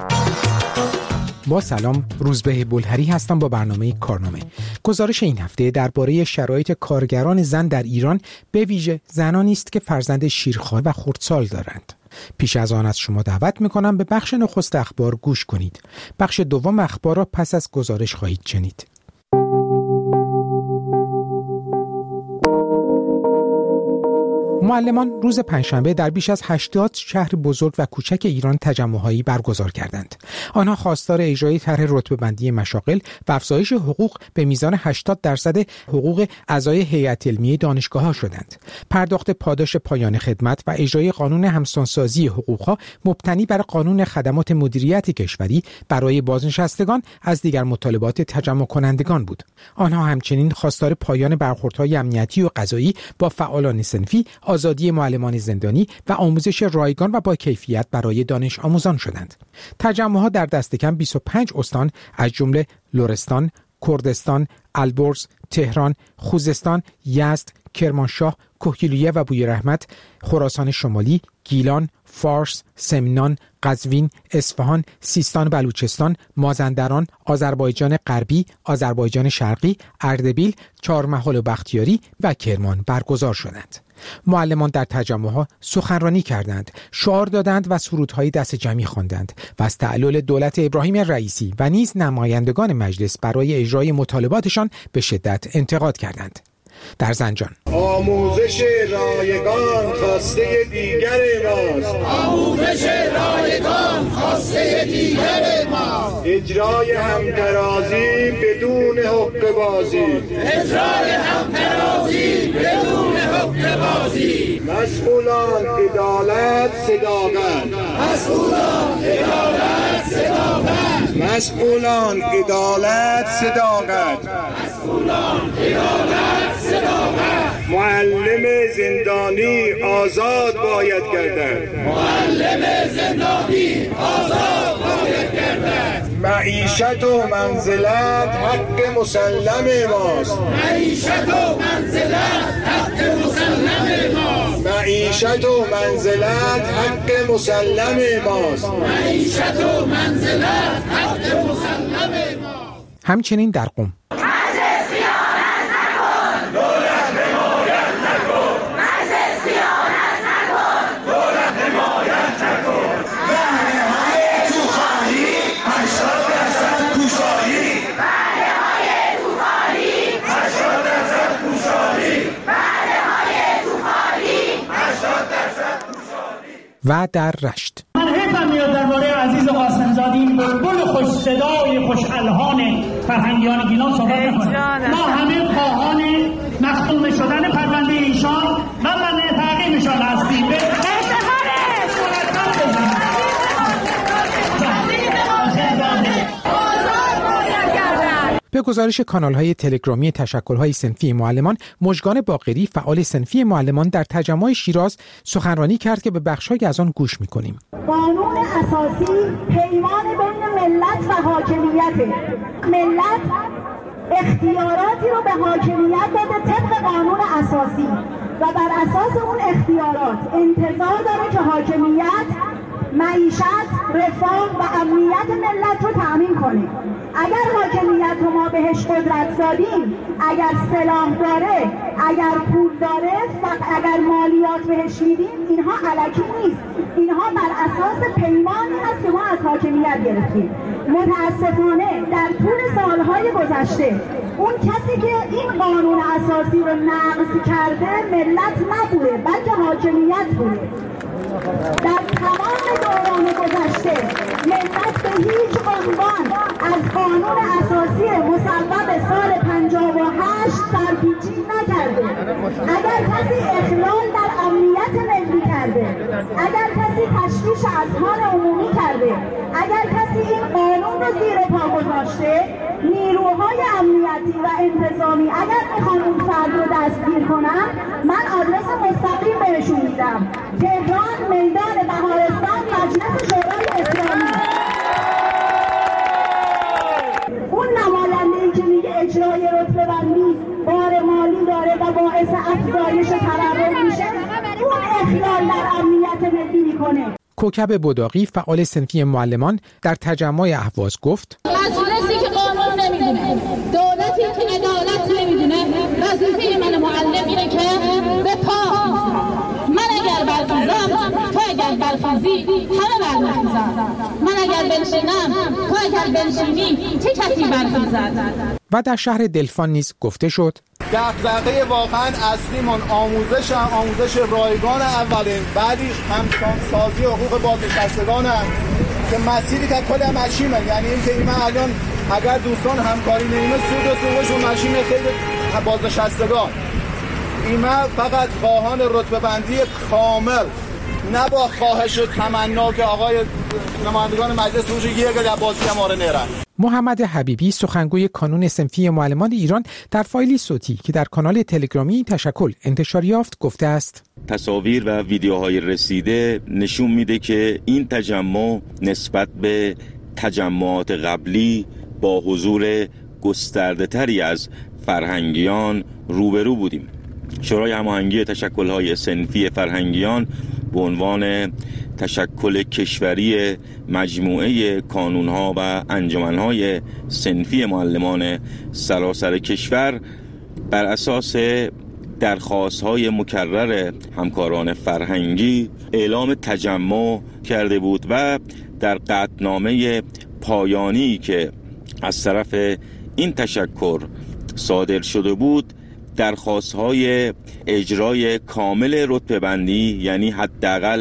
با سلام، روزبه بلحری هستم با برنامه کارنامه. گزارش این هفته درباره شرایط کارگران زن در ایران، به ویژه زنانی است که فرزند شیرخوار و خردسال دارند. پیش از آن از شما دعوت میکنم به بخش نخست اخبار گوش کنید. بخش دوم اخبار را پس از گزارش خواهید شنید. معلمان روز پنجشنبه در بیش از 80 شهر بزرگ و کوچک ایران تجمع‌هایی برگزار کردند. آنها خواستار اجرای طرح رتبه‌بندی مشاغل و افزایش حقوق به میزان 80% حقوق اعضای هیئت علمیه دانشگاه‌ها شدند. پرداخت پاداش پایان خدمت و اجرای قانون همسانسازی حقوق‌ها مبتنی بر قانون خدمات مدیریت کشوری برای بازنشستگان از دیگر مطالبات تجمع کنندگان بود. آنها همچنین خواستار پایان برخوردهای امنیتی و قضایی با فعالان صنفی، آزادی معلمان زندانی و آموزش رایگان و با کیفیت برای دانش آموزان شدند. تجمع‌ها در دست کم 25 استان از جمله لرستان، کردستان، البرز، تهران، خوزستان، یزد، کرمانشاه، کهگیلویه و بویرحمت، خراسان شمالی، گیلان، فارس، سمنان، قزوین، اصفهان، سیستان بلوچستان، مازندران، آذربایجان غربی، آذربایجان شرقی، اردبیل، چهارمحال و بختیاری و کرمان برگزار شدند. معلمان در تجمعها سخنرانی کردند، شعار دادند و سرودهای دست جمعی خواندند و از تعلل دولت ابراهیم رئیسی و نیز نمایندگان مجلس برای اجرای مطالباتشان به شدت انتقاد کردند. در زنجان آموزش رایگان خواسته دیگر ماست. آموزش رایگان خواسته دیگر ماست. اجرای همترازی بدون حقه بازی. اجرای همترازی بدون حقه بازی. مسئولان عدالت صداقت. مسئولان عدالت صداقت. مسئولان عدالت صداقت. مسئولان عدالت صداقت. معلم زندانی آزاد باید گردد. معلم زندانی آزاد باید گردد. معیشت و منزلت حق مسلم ماست. معیشت و منزلت حق مسلم ماست. معیشت و منزلت حق مسلم ماست. معیشت و منزلت حق مسلم ماست. همچنین در قم و در رشت من حیفم میاد درباره عزیز قاسم‌زاده این بلبل خوش صدای خوش الحان فرهنگیان گیلان صحبت نکنم. ما همه خواهان مختوم شدن پرونده ایشان و منع تعقیبشان هستیم. به گزارش کانال‌های تلگرامی تشکل‌های صنفی معلمان، مژگان باقری فعال صنفی معلمان در تجمع شیراز سخنرانی کرد که به بخش‌هایی از آن گوش می‌کنیم. قانون اساسی پیمان بین ملت و حاکمیت. ملت اختیاراتی رو به حاکمیت داده طبق قانون اساسی و بر اساس اون اختیارات انتظار داره که حاکمیت معیشت، رفاه و امنیت ملت رو تأمین کنه. اگر حاکمیت رو ما بهش قدرت دادیم، اگر سلاح داره، اگر پول داره، اگر مالیات بهش میدیم، اینها الکی نیست. اینها بر اساس پیمانی هست که ما از حاکمیت گرفتیم. متاسفانه در طول سالهای گذشته اون کسی که این قانون اساسی رو نقض کرده ملت نبوده، بلکه حاکمیت بوده. در تمام دوران گذشته ملت به هیچ عنوان از قانون اساسی مصوب سال 58 سرپیچی نکرده. اگر کسی اخلال در امنیت ملی کرده، اگر کسی تشویش اذهان عمومی کرده، اگر کسی این قانون رو زیر پا گذاشته، نیروهای امنیتی و انتظامی اگر میخوان اون فرد رو دستگیر کنن، من آدرس مستقیم بهشون میدم: تهران، میدان بهارستان، مجلس شورای اسلامی. اون نماینده‌ای که میگه اجرای رتبه بندی بار مالی داره و باعث افزایش تورم میشه، اون اخلال در امنیت ملی میکنه. کوکب بداقی فعال صنفی معلمان در تجمع اهواز گفت: مجلسی که قانون نمیدونه، دولتی که عدالت نمیدونه، وظیفه من معلم اینه که به پا من اگر برخیزم، تو اگر برخیزی، همه برخیزن. من اگر بنشینم، تو اگر بنشینی، چه کسی برخیزد؟ و در شهر دلفان نیز گفته شد: دغدغه واقعا اصلیمون آموزش رایگان اولین، بعدیش همسانسازی حقوق بازنشستگان هم که مسیری که کل مشیمه. یعنی این که این الان اگر دوستان همکاری نمیمه سود و سوقش مشیم خیلی بازنشستگان، ایمه فقط خواهان رتبه بندی کامل، نه با خواهش و تمنا که آقای نمایندگان مجلس روش یک لباسی ما رو نرن. محمد حبیبی سخنگوی کانون صنفی معلمان ایران در فایلی صوتی که در کانال تلگرامی تشکل انتشار یافت گفته است: تصاویر و ویدیوهای رسیده نشون میده که این تجمع نسبت به تجمعات قبلی با حضور گسترده‌تری از فرهنگیان روبرو بودیم. شورای هماهنگی تشکل‌های صنفی فرهنگیان به عنوان تشکل کشوری مجموعه کانون‌ها و انجمن‌های صنفی معلمان سراسر کشور بر اساس درخواست‌های مکرر همکاران فرهنگی اعلام تجمع کرده بود و در قطعنامه پایانی که از طرف این تشکل صادر شده بود درخواست‌های اجرای کامل رتبه بندی، یعنی حداقل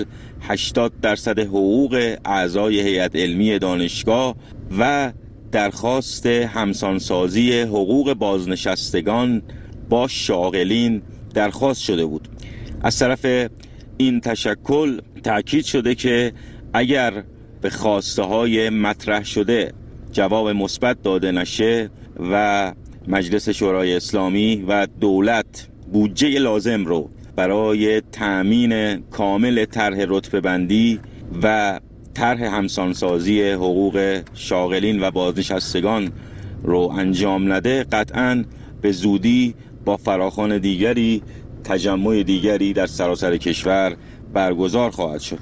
80% حقوق اعضای هیئت علمی دانشگاه و درخواست همسانسازی حقوق بازنشستگان با شاغلین درخواست شده بود. از طرف این تشکل تأکید شده که اگر به خواسته های مطرح شده جواب مثبت داده نشه و مجلس شورای اسلامی و دولت بودجه لازم رو برای تأمین کامل طرح رتبه بندی و طرح همسانسازی حقوق شاغلین و بازنشستگان رو انجام نده، قطعاً به زودی با فراخوان دیگری تجمع دیگری در سراسر کشور برگزار خواهد شد.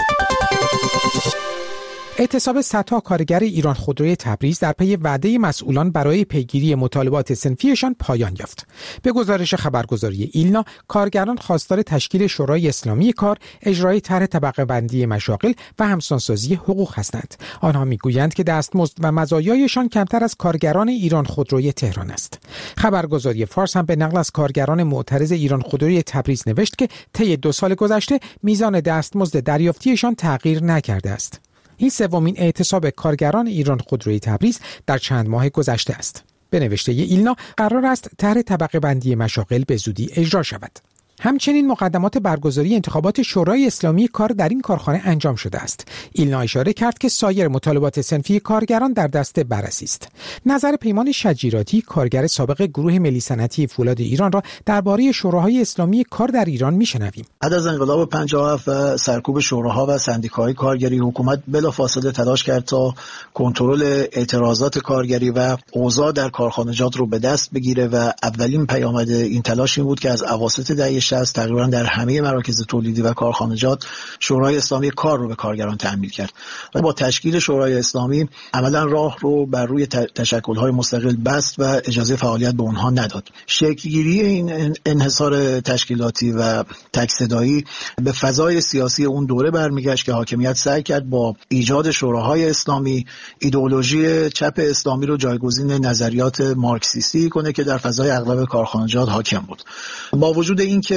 اعتصاب صدها کارگر ایران خودروی تبریز در پی وعده مسئولان برای پیگیری مطالبات صنفیشان پایان یافت. به گزارش خبرگزاری ایلنا، کارگران خواستار تشکیل شورای اسلامی کار، اجرای طرح طبقه بندی مشاغل و همسانسازی حقوق هستند. آنها میگویند که دستمزد و مزایایشان کمتر از کارگران ایران خودروی تهران است. خبرگزاری فارس هم به نقل از کارگران معترض ایران خودروی تبریز نوشت که طی 2 سال گذشته میزان دستمزد دریافتیشان تغییر نکرده است. این سومین اعتصاب کارگران ایران خودروی تبریز در چند ماه گذشته است. به نوشته ایلنا قرار است طرح طبقه بندی مشاغل به زودی اجرا شود. همچنین مقدمات برگزاری انتخابات شورای اسلامی کار در این کارخانه انجام شده است. ایلنا اشاره کرد که سایر مطالبات صنفی کارگران در دست بررسی است. نظر پیمان شجیراتی، کارگر سابق گروه ملی صنعتی فولاد ایران را درباره شوراهای اسلامی کار در ایران میشنویم. بعد از انقلاب 57 و سرکوب شوراها و سندیکاهای کارگری، حکومت بلافاصله تلاش کرد تا کنترل اعتراضات کارگری و اوضاع در کارخانجات رو به دست بگیره و اولین پیامد این تلاش این بود که از اواسط دهه 60 تقریبا در همه مراکز تولیدی و کارخانجات شورای اسلامی کار رو به کارگران تأمین کرد و با تشکیل شورای اسلامی عملا راه رو بر روی تشکل‌های مستقل بست و اجازه فعالیت به اونها نداد. شکل‌گیری این انحصار تشکیلاتی و تک‌صدایی به فضای سیاسی اون دوره برمیگشت که حاکمیت سعی کرد با ایجاد شوراهای اسلامی ایدئولوژی چپ اسلامی رو جایگزین نظریات مارکسیستی کنه که در فضای اغلب کارخانجات حاکم بود. با وجود اینکه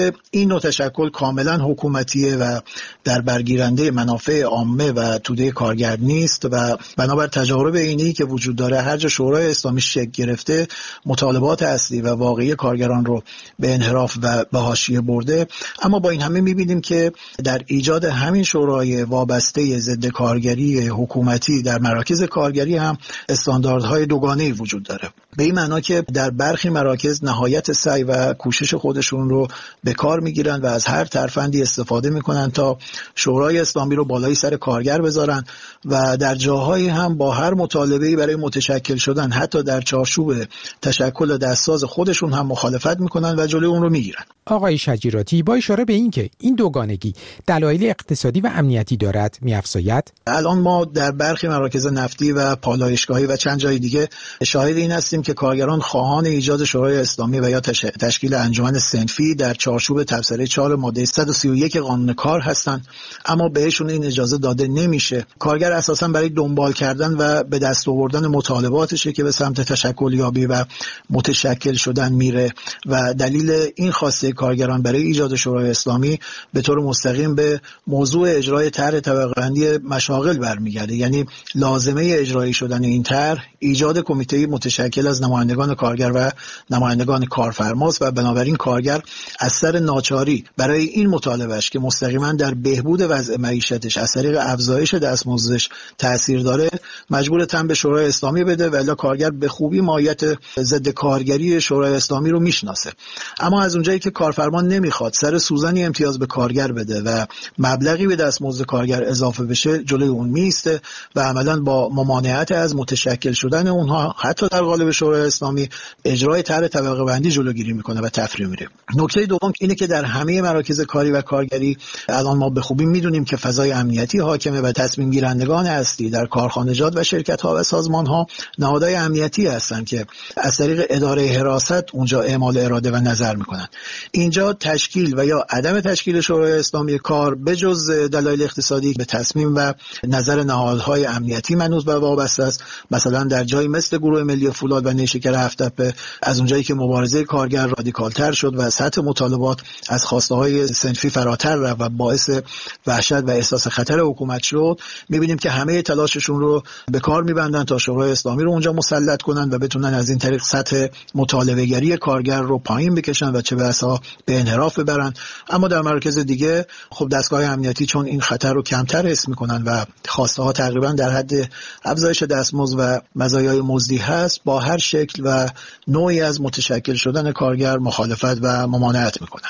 که این نوع تشکل کاملا حکومتیه و در برگیرنده منافع عامه و توده کارگر نیست و بنابر تجارب عینی که وجود داره هر جا شورای اسلامی شکل گرفته مطالبات اصلی و واقعی کارگران رو به انحراف و به حاشیه برده. اما با این همه می‌بینیم که در ایجاد همین شورای وابسته ضد کارگری حکومتی در مراکز کارگری هم استانداردهای دوگانه‌ای وجود داره، به این معنا که در برخی مراکز نهایت سعی و کوشش خودشون رو به کار میگیرن و از هر ترفندی استفاده میکنن تا شورای اسلامی رو بالای سر کارگر بذارن و در جاهایی هم با هر مطالبه‌ای برای متشکل شدن حتی در چارچوب تشکل دستساز خودشون هم مخالفت میکنن و جلوی اون رو میگیرن. آقای شجیراتی با اشاره به این که این دوگانگی دلایل اقتصادی و امنیتی دارد می‌افزاید. الان ما در برخی مراکز نفتی و پالایشگاهی و چند جای دیگه شاهد این هستیم که کارگران خواهان ایجاد شورای اسلامی و یا تشکیل انجمن صنفی در چارچوب تبصره 4 ماده 131 قانون کار هستند، اما بهشون این اجازه داده نمیشه. کارگر اساساً برای دنبال کردن و به دست آوردن مطالباتشه که به سمت تشکل یابی و متشکل شدن میره و دلیل این خواسته کارگران برای ایجاد شورای اسلامی به طور مستقیم به موضوع اجرای طرح طبقه بندی مشاغل برمیگرده. یعنی لازمه اجرایی شدن این طرح ایجاد کمیته متشکل از نمایندگان کارگر و نمایندگان کارفرماست و بنابراین کارگر از سر ناچاری برای این مطالبهش که مستقیما در بهبود وضع معیشتش از طریق افزایش دستمزدش تاثیر داره مجبور تن به شورای اسلامی بده و الا کارگر به خوبی ماهیت ضد کارگری شورای اسلامی رو میشناسه. اما از اونجایی که کارفرمان نمیخواد سر سوزنی امتیاز به کارگر بده و مبلغی به دستمزد کارگر اضافه بشه جلوی اون میسته و عملاً با ممانعت از متشکل شدن اونها حتی در قالب شورای اسلامی اجرای طرح طبقه بندی جلوگیری میکنه و تفریح میره. نکته دوم اینه که در همه مراکز کاری و کارگری الان ما به خوبی میدونیم که فضای امنیتی حاکمه و تصمیم گیرندگان اصلی در کارخانجات و شرکت‌ها و سازمان‌ها نهادهای امنیتی هستن که از طریق اداره حراست اونجا اعمال اراده و نظر میکنن. اینجا تشکیل و یا عدم تشکیل شورای اسلامی کار به جز دلایل اقتصادی به تصمیم و نظر نهادهای امنیتی منوط و وابسته است. مثلا در جایی مثل گروه ملی فولاد و نیشکر هفت‌تپه از اونجایی که مبارزه کارگر رادیکالتر شد و سطح مطالبات از خواسته‌های صنفی فراتر رفت و باعث وحشت و احساس خطر حکومت شد، می‌بینیم که همه تلاششون رو به کار می‌بندن تا شورای اسلامی رو اونجا مسلط کنن و بتونن از این طریق سطح مطالبه‌گری کارگر رو پایین بکشن و چه بسا به انحراف ببرن. اما در مراکز دیگه خب دستگاه امنیتی چون این خطر رو کمتر حس می‌کنن و خواسته‌ها تقریبا در حد افزایش دستمزد و مزایای مزدی هست، با هر شکل و نوعی از متشکل شدن کارگر مخالفت و ممانعت می‌کنن.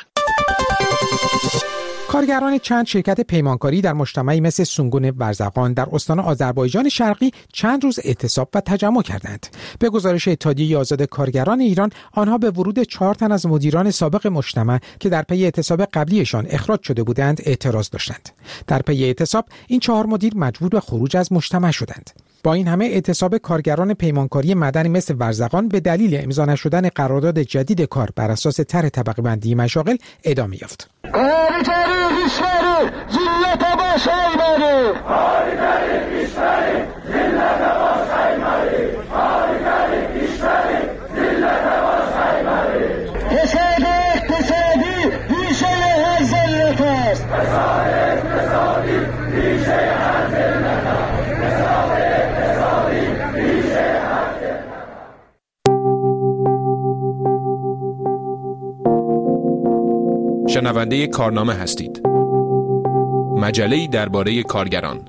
کارگران چند شرکت پیمانکاری در مجتمعی مثل سونگون ورزقان در استان آذربایجان شرقی چند روز اعتصاب و تجمع کردند. به گزارش اتحادیه آزاد کارگران ایران، آنها به ورود 4 تن از مدیران سابق مجتمع که در پی اعتصاب قبلیشان اخراج شده بودند اعتراض داشتند. در پی اعتصاب این 4 مدیر مجبور به خروج از مجتمع شدند. با این همه اعتصاب کارگران پیمانکاری مدنی مثل ورزقان به دلیل امضا نشدن قرارداد جدید کار بر اساس طرح طبقه بندی مشاغل ادامه یافت. شنونده کارنامه هستید. مجله‌ای درباره کارگران.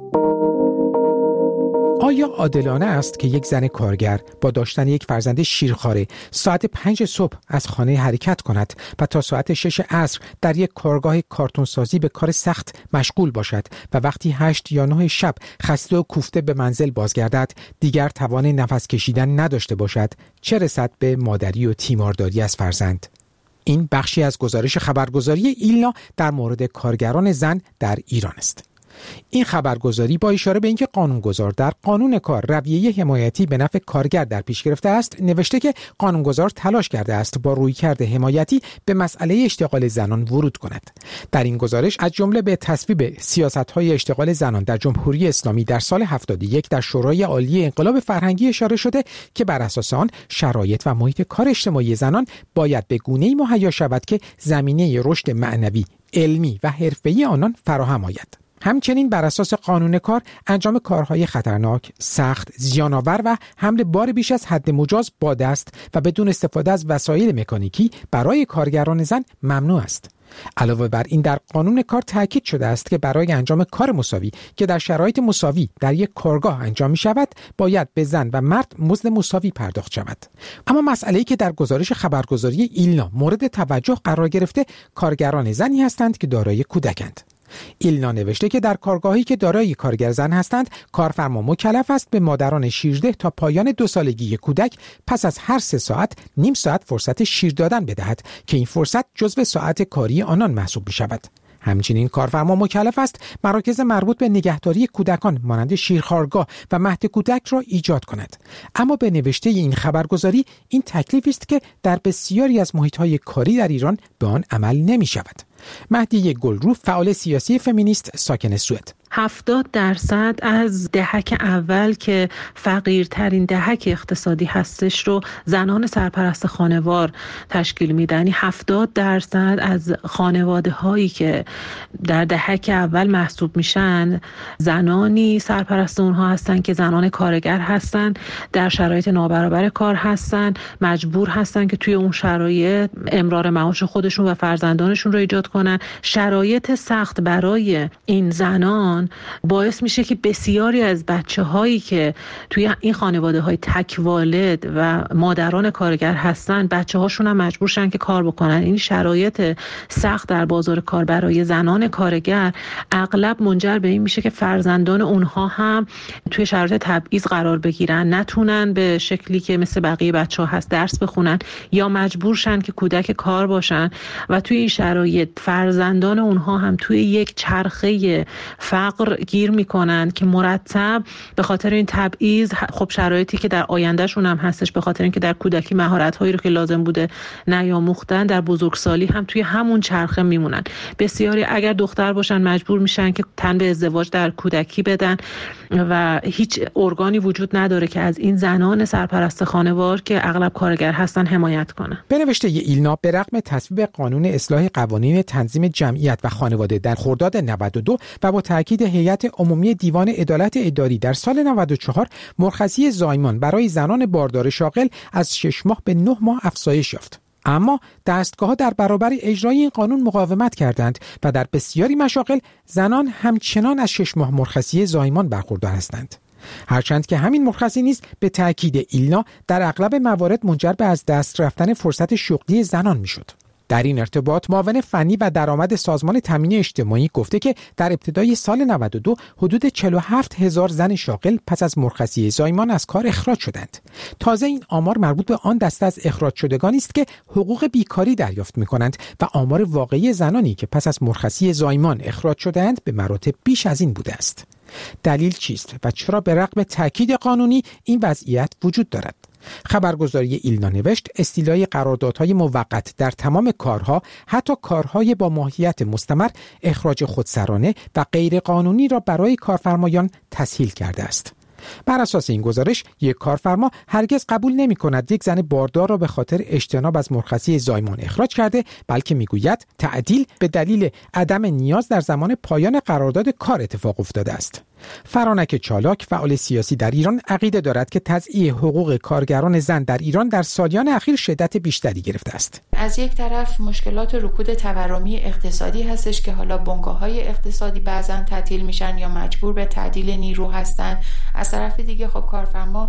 آیا عادلانه است که یک زن کارگر با داشتن یک فرزند شیرخواره ساعت 5 صبح از خانه حرکت کند و تا ساعت 6 عصر در یک کارگاه کارتونسازی به کار سخت مشغول باشد و وقتی 8 یا 9 شب خسته و کوفته به منزل بازگردد دیگر توان نفس کشیدن نداشته باشد، چه رسد به مادری و تیمارداری از فرزند؟ این بخشی از گزارش خبرگزاری ایلنا در مورد کارگران زن در ایران است. این خبرگزاری با اشاره به اینکه قانونگذار در قانون کار رویه حمایتی به نفع کارگر در پیش گرفته است، نوشته که قانونگذار تلاش کرده است با رویکرد حمایتی به مسئله اشتغال زنان ورود کند. در این گزارش از جمله به تصویب سیاست‌های اشتغال زنان در جمهوری اسلامی در سال 71 در شورای عالی انقلاب فرهنگی اشاره شده که بر اساس آن شرایط و محیط کار اجتماعی زنان باید به گونه‌ای مهیا شود که زمینه رشد معنوی، علمی و حرفه‌ای آنان فراهم آید. همچنین بر اساس قانون کار انجام کارهای خطرناک، سخت، زیان‌آور و حمل بار بیش از حد مجاز با دست و بدون استفاده از وسایل مکانیکی برای کارگران زن ممنوع است. علاوه بر این در قانون کار تاکید شده است که برای انجام کار مساوی که در شرایط مساوی در یک کارگاه انجام می شود باید به زن و مرد مزد مساوی پرداخت شود. اما مسئله‌ای که در گزارش خبرگزاری ایلنا مورد توجه قرار گرفته کارگران زنی هستند که دارای کودکند. ایلنا نوشته که در کارگاهی که دارای کارگر زن هستند کارفرما مکلف است به مادران شیرده تا پایان 2 سالگی کودک پس از هر 3 ساعت نیم ساعت فرصت شیر دادن بدهد که این فرصت جزو ساعت کاری آنان محسوب می شود. همچنین کارفرما مکلف است مراکز مربوط به نگهداری کودکان مانند شیرخوارگاه و مهد کودک را ایجاد کند. اما به نوشته این خبرگزاری این تکلیفی است که در بسیاری از محیط‌های کاری در ایران به آن عمل نمی شود. مهدیه گلرو، فعال سیاسی فمینیست ساکن سوئد: 70% از دهک اول که فقیرترین دهک اقتصادی هستش رو زنان سرپرست خانوار تشکیل میدن. 70% از خانواده هایی که در دهک اول محسوب میشن زنانی سرپرست اونها هستن که زنان کارگر هستن، در شرایط نابرابر کار هستن، مجبور هستن که توی اون شرایط امرار معاش خودشون و فرزندانشون رو ایجاد کنن. شرایط سخت برای این زنان باعث میشه که بسیاری از بچه‌هایی که توی این خانواده‌های تک والد و مادران کارگر هستن بچه‌هاشون هم مجبور شن که کار بکنن. این شرایط سخت در بازار کار برای زنان کارگر اغلب منجر به این میشه که فرزندان اونها هم توی شرایط تبعیض قرار بگیرن، نتونن به شکلی که مثل بقیه بچه‌ها هست درس بخونن یا مجبور شن که کودک کار باشن و توی این شرایط فرزندان اونها هم توی یک چرخه فقر گیر میکنن که مرتب به خاطر این تبعیض، خب شرایطی که در آیندهشون هم هستش، به خاطر اینکه در کودکی مهارت‌هایی رو که لازم بوده نیاموختن، در بزرگسالی هم توی همون چرخه میمونن. بسیاری اگر دختر باشن مجبور میشن که تن به ازدواج در کودکی بدن و هیچ ارگانی وجود نداره که از این زنان سرپرست خانوار که اغلب کارگر هستن حمایت کنه. به نوشته ایلنا به رغم تصویب قانون اصلاح قوانین تنظیم جمعیت و خانواده در خرداد 92 و با تاکید هیئت عمومی دیوان عدالت اداری در سال 94 مرخصی زایمان برای زنان باردار شاغل از 6 ماه به 9 ماه افزایش یافت. اما دستگاه‌ها در برابر اجرای این قانون مقاومت کردند و در بسیاری مشاغل زنان همچنان از 6 ماه مرخصی زایمان برخوردار هستند. هرچند که همین مرخصی نیز به تاکید ایلنا در اغلب موارد منجر به از دست رفتن فرصت شغلی زنان میشد. در این ارتباط معاون فنی و درآمد سازمان تامین اجتماعی گفته که در ابتدای سال 92 حدود 47,000 زن شاغل پس از مرخصی زایمان از کار اخراج شدند. تازه این آمار مربوط به آن دسته از اخراج شدگانی است که حقوق بیکاری دریافت می‌کنند و آمار واقعی زنانی که پس از مرخصی زایمان اخراج شدند به مراتب بیش از این بوده است. دلیل چیست و چرا به رغم تاکید قانونی این وضعیت وجود دارد؟ خبرگزاری ایلنا نوشت استیلای قراردادهای موقت در تمام کارها، حتی کارهای با ماهیت مستمر، اخراج خودسرانه و غیرقانونی را برای کارفرمایان تسهیل کرده است. بر اساس این گزارش یک کارفرما هرگز قبول نمی کند یک زن باردار را به خاطر اجتناب از مرخصی زایمان اخراج کرده، بلکه میگوید تعدیل به دلیل عدم نیاز در زمان پایان قرارداد کار اتفاق افتاده است. فرانک چالاک، فعال سیاسی در ایران، عقیده دارد که تضییع حقوق کارگران زن در ایران در سالیان اخیر شدت بیشتری گرفته است. از یک طرف مشکلات رکود تورمی اقتصادی هستش که حالا بنگاه‌های اقتصادی بعضاً تعطیل میشن یا مجبور به تعدیل نیرو هستن. از طرف دیگه خب کارفرما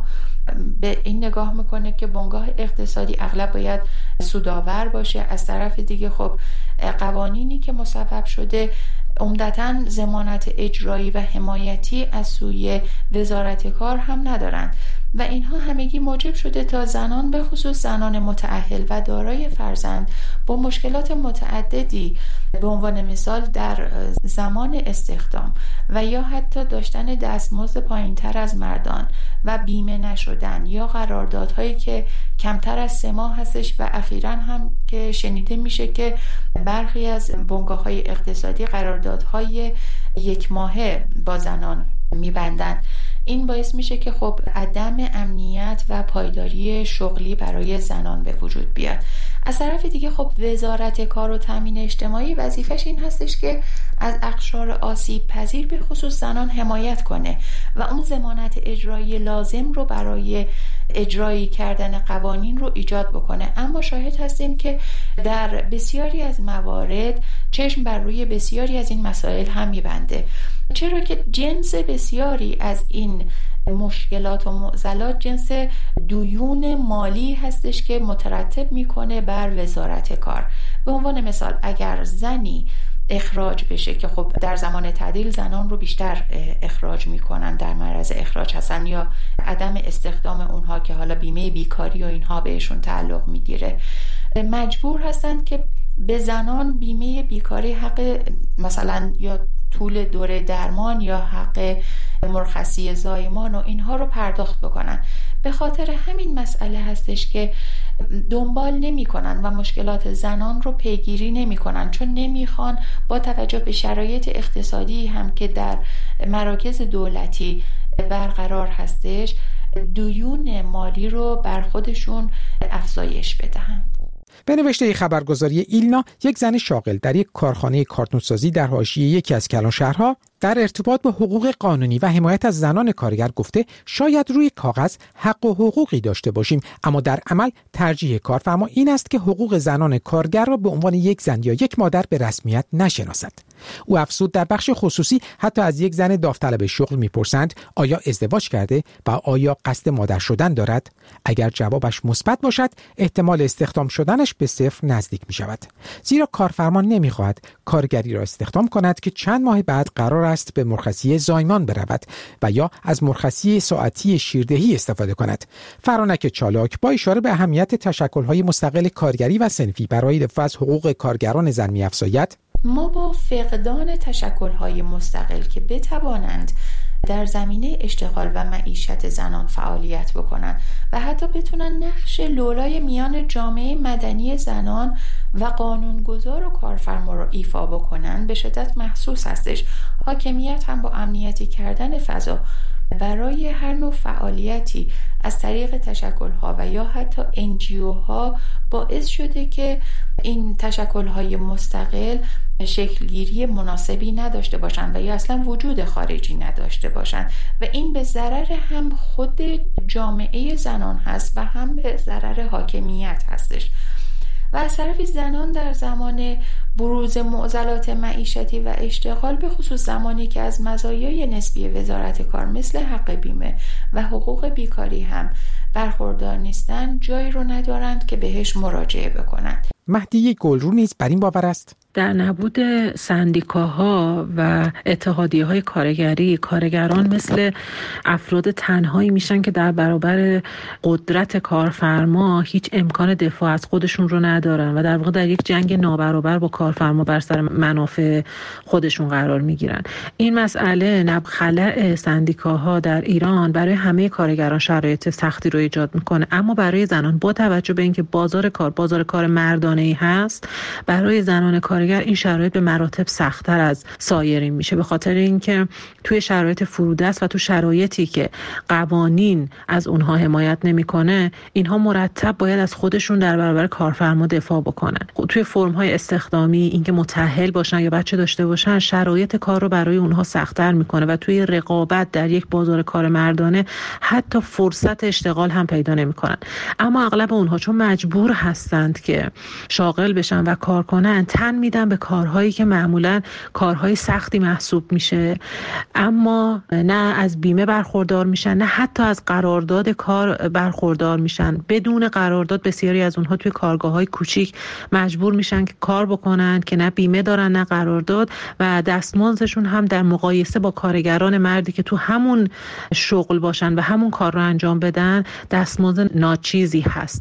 به این نگاه میکنه که بنگاه اقتصادی اغلب باید سودآور باشه. از طرف دیگه خب قوانینی که مصوب شده عمدتاً ضمانت اجرایی و حمایتی از سوی وزارت کار هم ندارند و اینها همگی موجب شده تا زنان، به خصوص زنان متأهل و دارای فرزند، با مشکلات متعددی به عنوان مثال در زمان استخدام و یا حتی داشتن دستمزد پایینتر از مردان و بیمه نشدن یا قراردادهایی که کمتر از 3 ماه هستش و اخیراً هم که شنیده میشه که برخی از بنگاه‌های اقتصادی قراردادهای 1 ماهه با زنان میبندن. این باعث میشه که خب عدم امنیت و پایداری شغلی برای زنان به وجود بیاد. از طرف دیگه خب وزارت کار و تامین اجتماعی وظیفش این هستش که از اقشار آسیب پذیر به خصوص زنان حمایت کنه و اون ضمانت اجرایی لازم رو برای اجرایی کردن قوانین رو ایجاد بکنه. اما شاهد هستیم که در بسیاری از موارد چشم بر روی بسیاری از این مسائل هم میبنده، چرا که جنس بسیاری از این مشکلات و معضلات جنس دیون مالی هستش که مترتب میکنه بر وزارت کار. به عنوان مثال اگر زنی اخراج بشه که خب در زمان تعدیل زنان رو بیشتر اخراج میکنن، در معرض اخراج هستن، یا عدم استخدام اونها که حالا بیمه بیکاری و اینها بهشون تعلق میگیره، مجبور هستند که به زنان بیمه بیکاری حق مثلا یا طول دوره درمان یا حق مرخصی زایمان و اینها رو پرداخت بکنن. به خاطر همین مسئله هستش که دنبال نمی کنن و مشکلات زنان رو پیگیری نمی کنن، چون نمیخوان با توجه به شرایط اقتصادی هم که در مراکز دولتی برقرار هستش دیون مالی رو بر خودشون افزایش بدهند. به نوشته خبرگزاری ایلنا، یک زن شاغل در یک کارخانه کارتونسازی در حاشیه یکی از کلانشهرها در ارتباط با حقوق قانونی و حمایت از زنان کارگر گفته شاید روی کاغذ حق و حقوقی داشته باشیم، اما در عمل ترجیح کارفرما این است که حقوق زنان کارگر را به عنوان یک زن یا یک مادر به رسمیت نشناسد. او افزود در بخش خصوصی حتی از یک زن داوطلب شغل میپرسند آیا ازدواج کرده و آیا قصد مادر شدن دارد. اگر جوابش مثبت باشد احتمال استخدام شدنش به 0 نزدیک می شود، زیرا کارفرما نمیخواهد کارگری را استخدام کند که چند ماه بعد قرار است به مرخصی زایمان برود و یا از مرخصی ساعتی شیردهی استفاده کند. فرانک چالاک با اشاره به اهمیت تشکل‌های مستقل کارگری و صنفی برای دفاع از حقوق کارگران زن می‌افزاید: ما با فقدان تشکل‌های مستقل که بتوانند در زمینه اشتغال و معیشت زنان فعالیت بکنن و حتی بتونن نقش لولای میان جامعه مدنی زنان و قانونگذار و کارفرما رو ایفا بکنن به شدت محسوس هستش. حاکمیت هم با امنیتی کردن فضا برای هر نوع فعالیتی از طریق تشکل‌ها و یا حتی NGO‌ها باعث شده که این تشکل‌های مستقل شکلگیری مناسبی نداشته باشند و یا اصلا وجود خارجی نداشته باشند و این به ضرر هم خود جامعه زنان هست و هم به ضرر حاکمیت هستش. و از طرفی زنان در زمان بروز معضلات معیشتی و اشتغال، به خصوص زمانی که از مزایای نسبی وزارت کار مثل حق بیمه و حقوق بیکاری هم برخوردار نیستند، جایی رو ندارند که بهش مراجعه بکنند. مهدی گلرو نیز بر این باور است. در نبود سندیکاها و اتحادیه‌های کارگری، کارگران مثل افراد تنهایی میشن که در برابر قدرت کارفرما هیچ امکان دفاع از خودشون رو ندارن و در واقع در یک جنگ نابرابر با کارفرما بر سر منافع خودشون قرار میگیرن. این مسئله خلأ سندیکاها در ایران برای همه کارگران شرایط سختی رو ایجاد میکنه، اما برای زنان با توجه به اینکه بازار کار مردانه‌ای هست، برای زنان کارگر این شرایط به مراتب سخت‌تر از سایرین میشه، به خاطر اینکه توی شرایط فرودست و تو شرایطی که قوانین از اونها حمایت نمیکنه، اینها مرتب باید از خودشون در برابر کارفرما دفاع بکنن. توی فرم‌های استخدامی اینکه متأهل باشن یا بچه داشته باشن شرایط کار رو برای اونها سخت‌تر میکنه و توی رقابت در یک بازار کار مردانه حتی فرصت اشتغال هم پیدا نمیکنن. اما اغلب اونها چون مجبور هستند که شاغل بشن و کار کنن، تن میدن به کارهایی که معمولا کارهای سختی محسوب میشه، اما نه از بیمه برخوردار میشن، نه حتی از قرارداد کار برخوردار میشن. بدون قرارداد بسیاری از اونها توی کارگاه‌های کوچیک مجبور میشن که کار بکنن که نه بیمه دارن نه قرارداد و دستمزدشون هم در مقایسه با کارگران مردی که تو همون شغل باشن و همون کار رو انجام بدن دستمزد ناچیزی هست.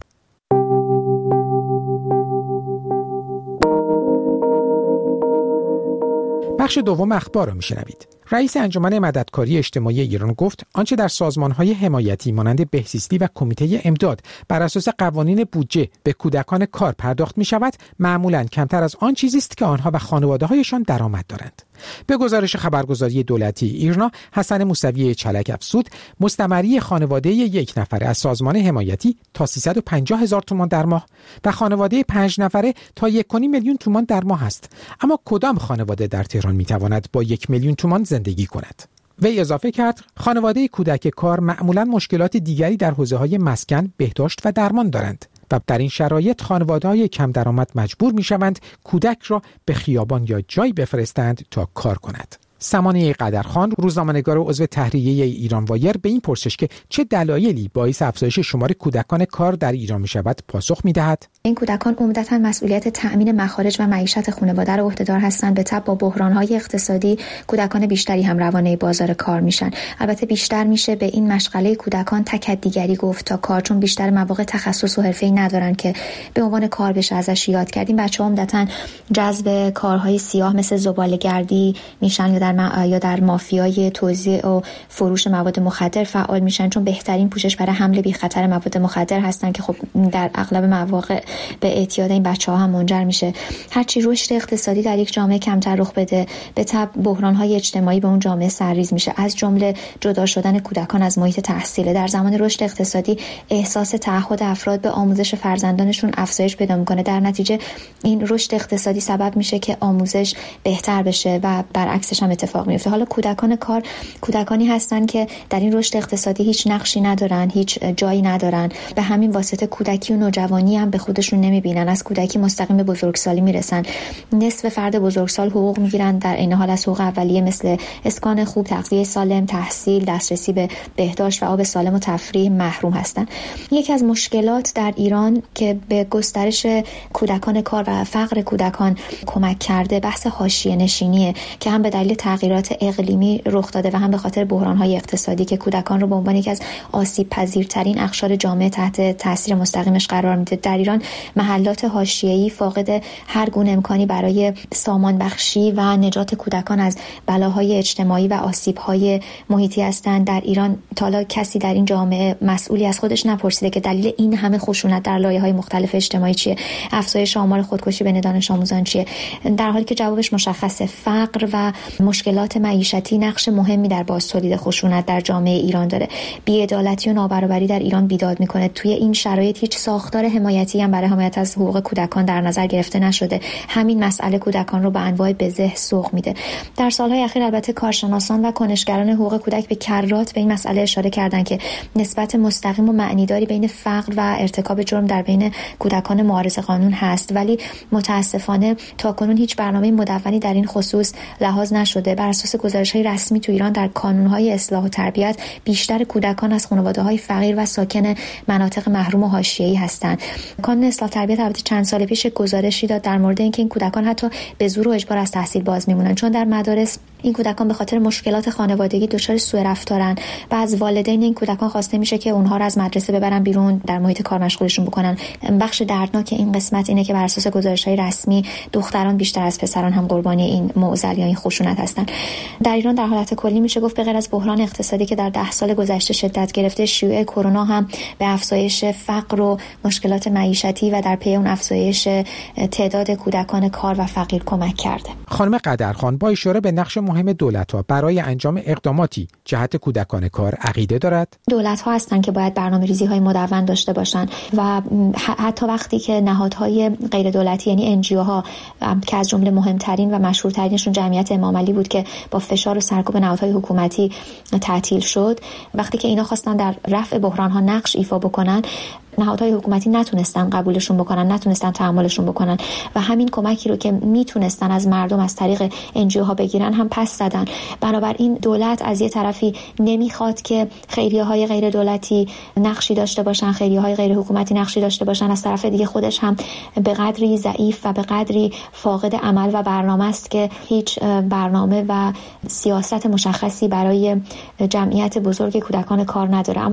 بخش دوم اخبار رو میشنوید. رئیس انجمن مددکاری اجتماعی ایران گفت آنچه در سازمان‌های حمایتی مانند بهزیستی و کمیته امداد بر اساس قوانین بودجه به کودکان کار پرداخت می‌شود معمولاً کمتر از آن چیزی است که آنها و خانواده‌هایشان درآمد دارند. به گزارش خبرگزاری دولتی ایرنا، حسن موسوی چلک افزود مستمری خانواده یک نفره از سازمان حمایتی تا 350,000 تومان در ماه و خانواده 5 نفره تا 1.5 میلیون تومان در ماه است. اما کدام خانواده در تهران میتواند با 1 میلیون تومان زندگی کند؟ وی اضافه کرد خانواده کودک کار معمولاً مشکلات دیگری در حوزه‌های مسکن، بهداشت و درمان دارند و در این شرایط خانواده‌های کم درآمد مجبور می‌شوند کودک را به خیابان یا جایی بفرستند تا کار کند. سمانه قدرخان، روزنامه‌نگار و عضو تحریریه ایران وایر، به این پرسش که چه دلایلی باعث افزایش شمار کودکان کار در ایران می‌شود پاسخ می‌دهد: این کودکان عمدتاً مسئولیت تأمین مخارج و معیشت خانواده را عهده‌دار هستند. به تبع با بحران‌های اقتصادی کودکان بیشتری هم روانه بازار کار میشن. البته بیشتر میشه به این مشغله کودکان تکدیگری گفت تا کار، چون بیشتر مواقع تخصص و حرفه‌ای ندارن که به عنوان کار بشه ازش یاد کردیم. بچه‌ها عمدتاً جذب کارهای سیاه مثل زباله‌گردی میشن یا در مافیای توزیع و فروش مواد مخدر فعال میشن، چون بهترین پوشش برای حمل بی خطر مواد مخدر هستن که خب در اغلب مواقع به اعتیاد این بچه‌ها هم منجر میشه. هرچی رشد اقتصادی در یک جامعه کمتر رخ بده، به تبع بحران‌های اجتماعی به اون جامعه سرریز میشه، از جمله جدا شدن کودکان از محیط تحصیل. در زمان رشد اقتصادی احساس تعهد افراد به آموزش فرزندانشون افزایش پیدا میکنه. در نتیجه این رشد اقتصادی سبب میشه که آموزش بهتر بشه و برعکسش هم اتفاق میفته. حالا کودکان کار کودکانی هستن که در این رشد اقتصادی هیچ نقشی ندارن، هیچ جایی ندارن، به همین واسطه کودکی و نوجوانی هم به خودشون نمیبینن، از کودکی مستقیم به بزرگسالی میرسن. نصف فرد بزرگسال حقوق میگیرن در این حال از حقوق اولیه مثل اسکان خوب، تغذیه سالم، تحصیل، دسترسی به بهداشت و آب سالم و تفریح محروم هستن. یکی از مشکلات در ایران که به گسترش کودکان کار و فقر کودکان کمک کرده بحث حاشیه نشینیه که هم به دلیل تغییرات اقلیمی رخ داده و هم به خاطر بحران‌های اقتصادی که کودکان رو به عنوان یکی از آسیب‌پذیرترین اقشار جامعه تحت تاثیر مستقیمش قرار میده. در ایران محلات حاشیه‌ای فاقد هر گونه امکانی برای سامان بخشی و نجات کودکان از بلاهای اجتماعی و آسیب‌های محیطی هستند. در ایران تا حالا کسی در این جامعه مسئولی از خودش نپرسیده که دلیل این همه خشونت در لایه‌های مختلف اجتماعی چیه؟ افزایش آمار خودکشی بین دانش آموزان چیه؟ در حالی که جوابش مشخصه. فقر و مشکلات معیشتی نقش مهمی در بازتولید خشونت در جامعه ایران داره. بی‌عدالتی و نابرابری در ایران بیداد میکنه. توی این شرایط هیچ ساختار حمایتی هم برای حمایت از حقوق کودکان در نظر گرفته نشده. همین مسئله کودکان رو به انواع بزه سوق میده. در سالهای اخیر البته کارشناسان و کنشگران حقوق کودک به کرات به این مسئله اشاره کردن که نسبت مستقیم و معنیداری بین فقر و ارتکاب جرم در بین کودکان معارض قانون هست، ولی متاسفانه تاکنون هیچ برنامه مدونی در این خصوص لحاظ نشده. بر اساس گزارش‌های رسمی تو ایران در کانون‌های اصلاح و تربیت بیشتر کودکان از خانواده‌های فقیر و ساکن مناطق محروم و حاشیه‌ای هستند. کانون اصلاح و تربیت البته چند سال پیش گزارشی داد در مورد اینکه این کودکان حتی به زور و اجبار از تحصیل باز میمونن، چون در مدارس این کودکان به خاطر مشکلات خانوادگی دچار سوء رفتارن و از والدین این کودکان خواسته میشه که اونها رو از مدرسه ببرن بیرون، در محیط کار مشغولشون بکنن. بخش دردناک این قسمت اینه که بر اساس گزارش‌های رسمی دختران بیشتر از پسران هم قربانی این معضل یا این خشونت هستن. در ایران در حالت کلی میشه گفت به غیر از بحران اقتصادی که در 10 سال گذشته شدت گرفته، شیوع کرونا هم به افزایش فقر و مشکلات معیشتی و در پی اون افزایش تعداد کودکان کار و فقیر کمک کرده. خانم قدرخان با اشاره به نقش مهم دولت‌ها برای انجام اقداماتی جهت کودکان کار عقیده دارد؟ دولت‌ها هستن که باید برنامه‌ریزی‌های مدون داشته باشن و حتی وقتی که نهادهای غیر دولتی یعنی NGO‌ها که از جمله مهمترین و مشهورترینشون جمعیت امام علی بود که با فشار و سرکوب نهادهای حکومتی تعطیل شد، وقتی که اینا خواستن در رفع بحران‌ها نقش ایفا بکنن، نهادهای حکومتی نتونستن قبولشون بکنن، نتونستن تحملشون بکنن و همین کمکی رو که میتونستن از مردم از طریق NGO ها بگیرن هم پس زدن. بنابراین دولت از یه طرفی نمیخواد که خیریه‌های غیر دولتی نقشی داشته باشن، خیریه‌های غیر حکومتی نقشی داشته باشن، از طرف دیگه خودش هم به قدری ضعیف و به قدری فاقد عمل و برنامه است که هیچ برنامه و سیاست مشخصی برای جمعیت بزرگ کودکان کار نداره.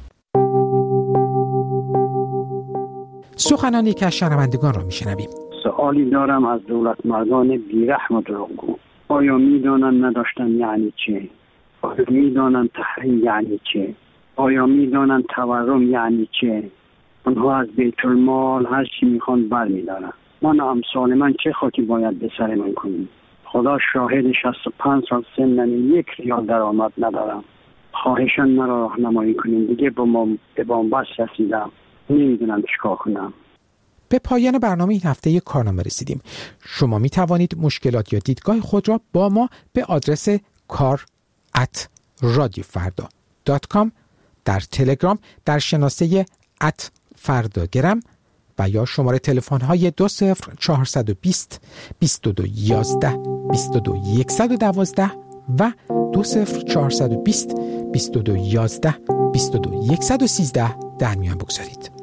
سخنان یکی از شنوندگان را میشنویم. سوالی دارم از دولت مردان بیرحم و دروغگو. آیا میدانند نداشتن یعنی چه؟ آیا میدانند تحریم یعنی چه؟ آیا میدانند تورم یعنی چه؟ آنها از بیت المال هر چی میخوان برمیدارن. من امثال من چه خاکی باید به سر من کنیم؟ خدا شاهد 65 سال سنم 1 ریال درآمد ندارم. خواهشاً مرا راهنمایی کنین، دیگه به بنبست رسیدم، نمیدونم چیکار کنم. به پایان برنامه این هفته کارنامه رسیدیم. شما می توانید مشکلات یا دیدگاه خود را با ما به آدرس kar@radiofarda.com در تلگرام در شناسه @فرداگرم و یا شماره تلفن های 20420 2211 22112 و 20420 2211 22113 در میان بگذارید.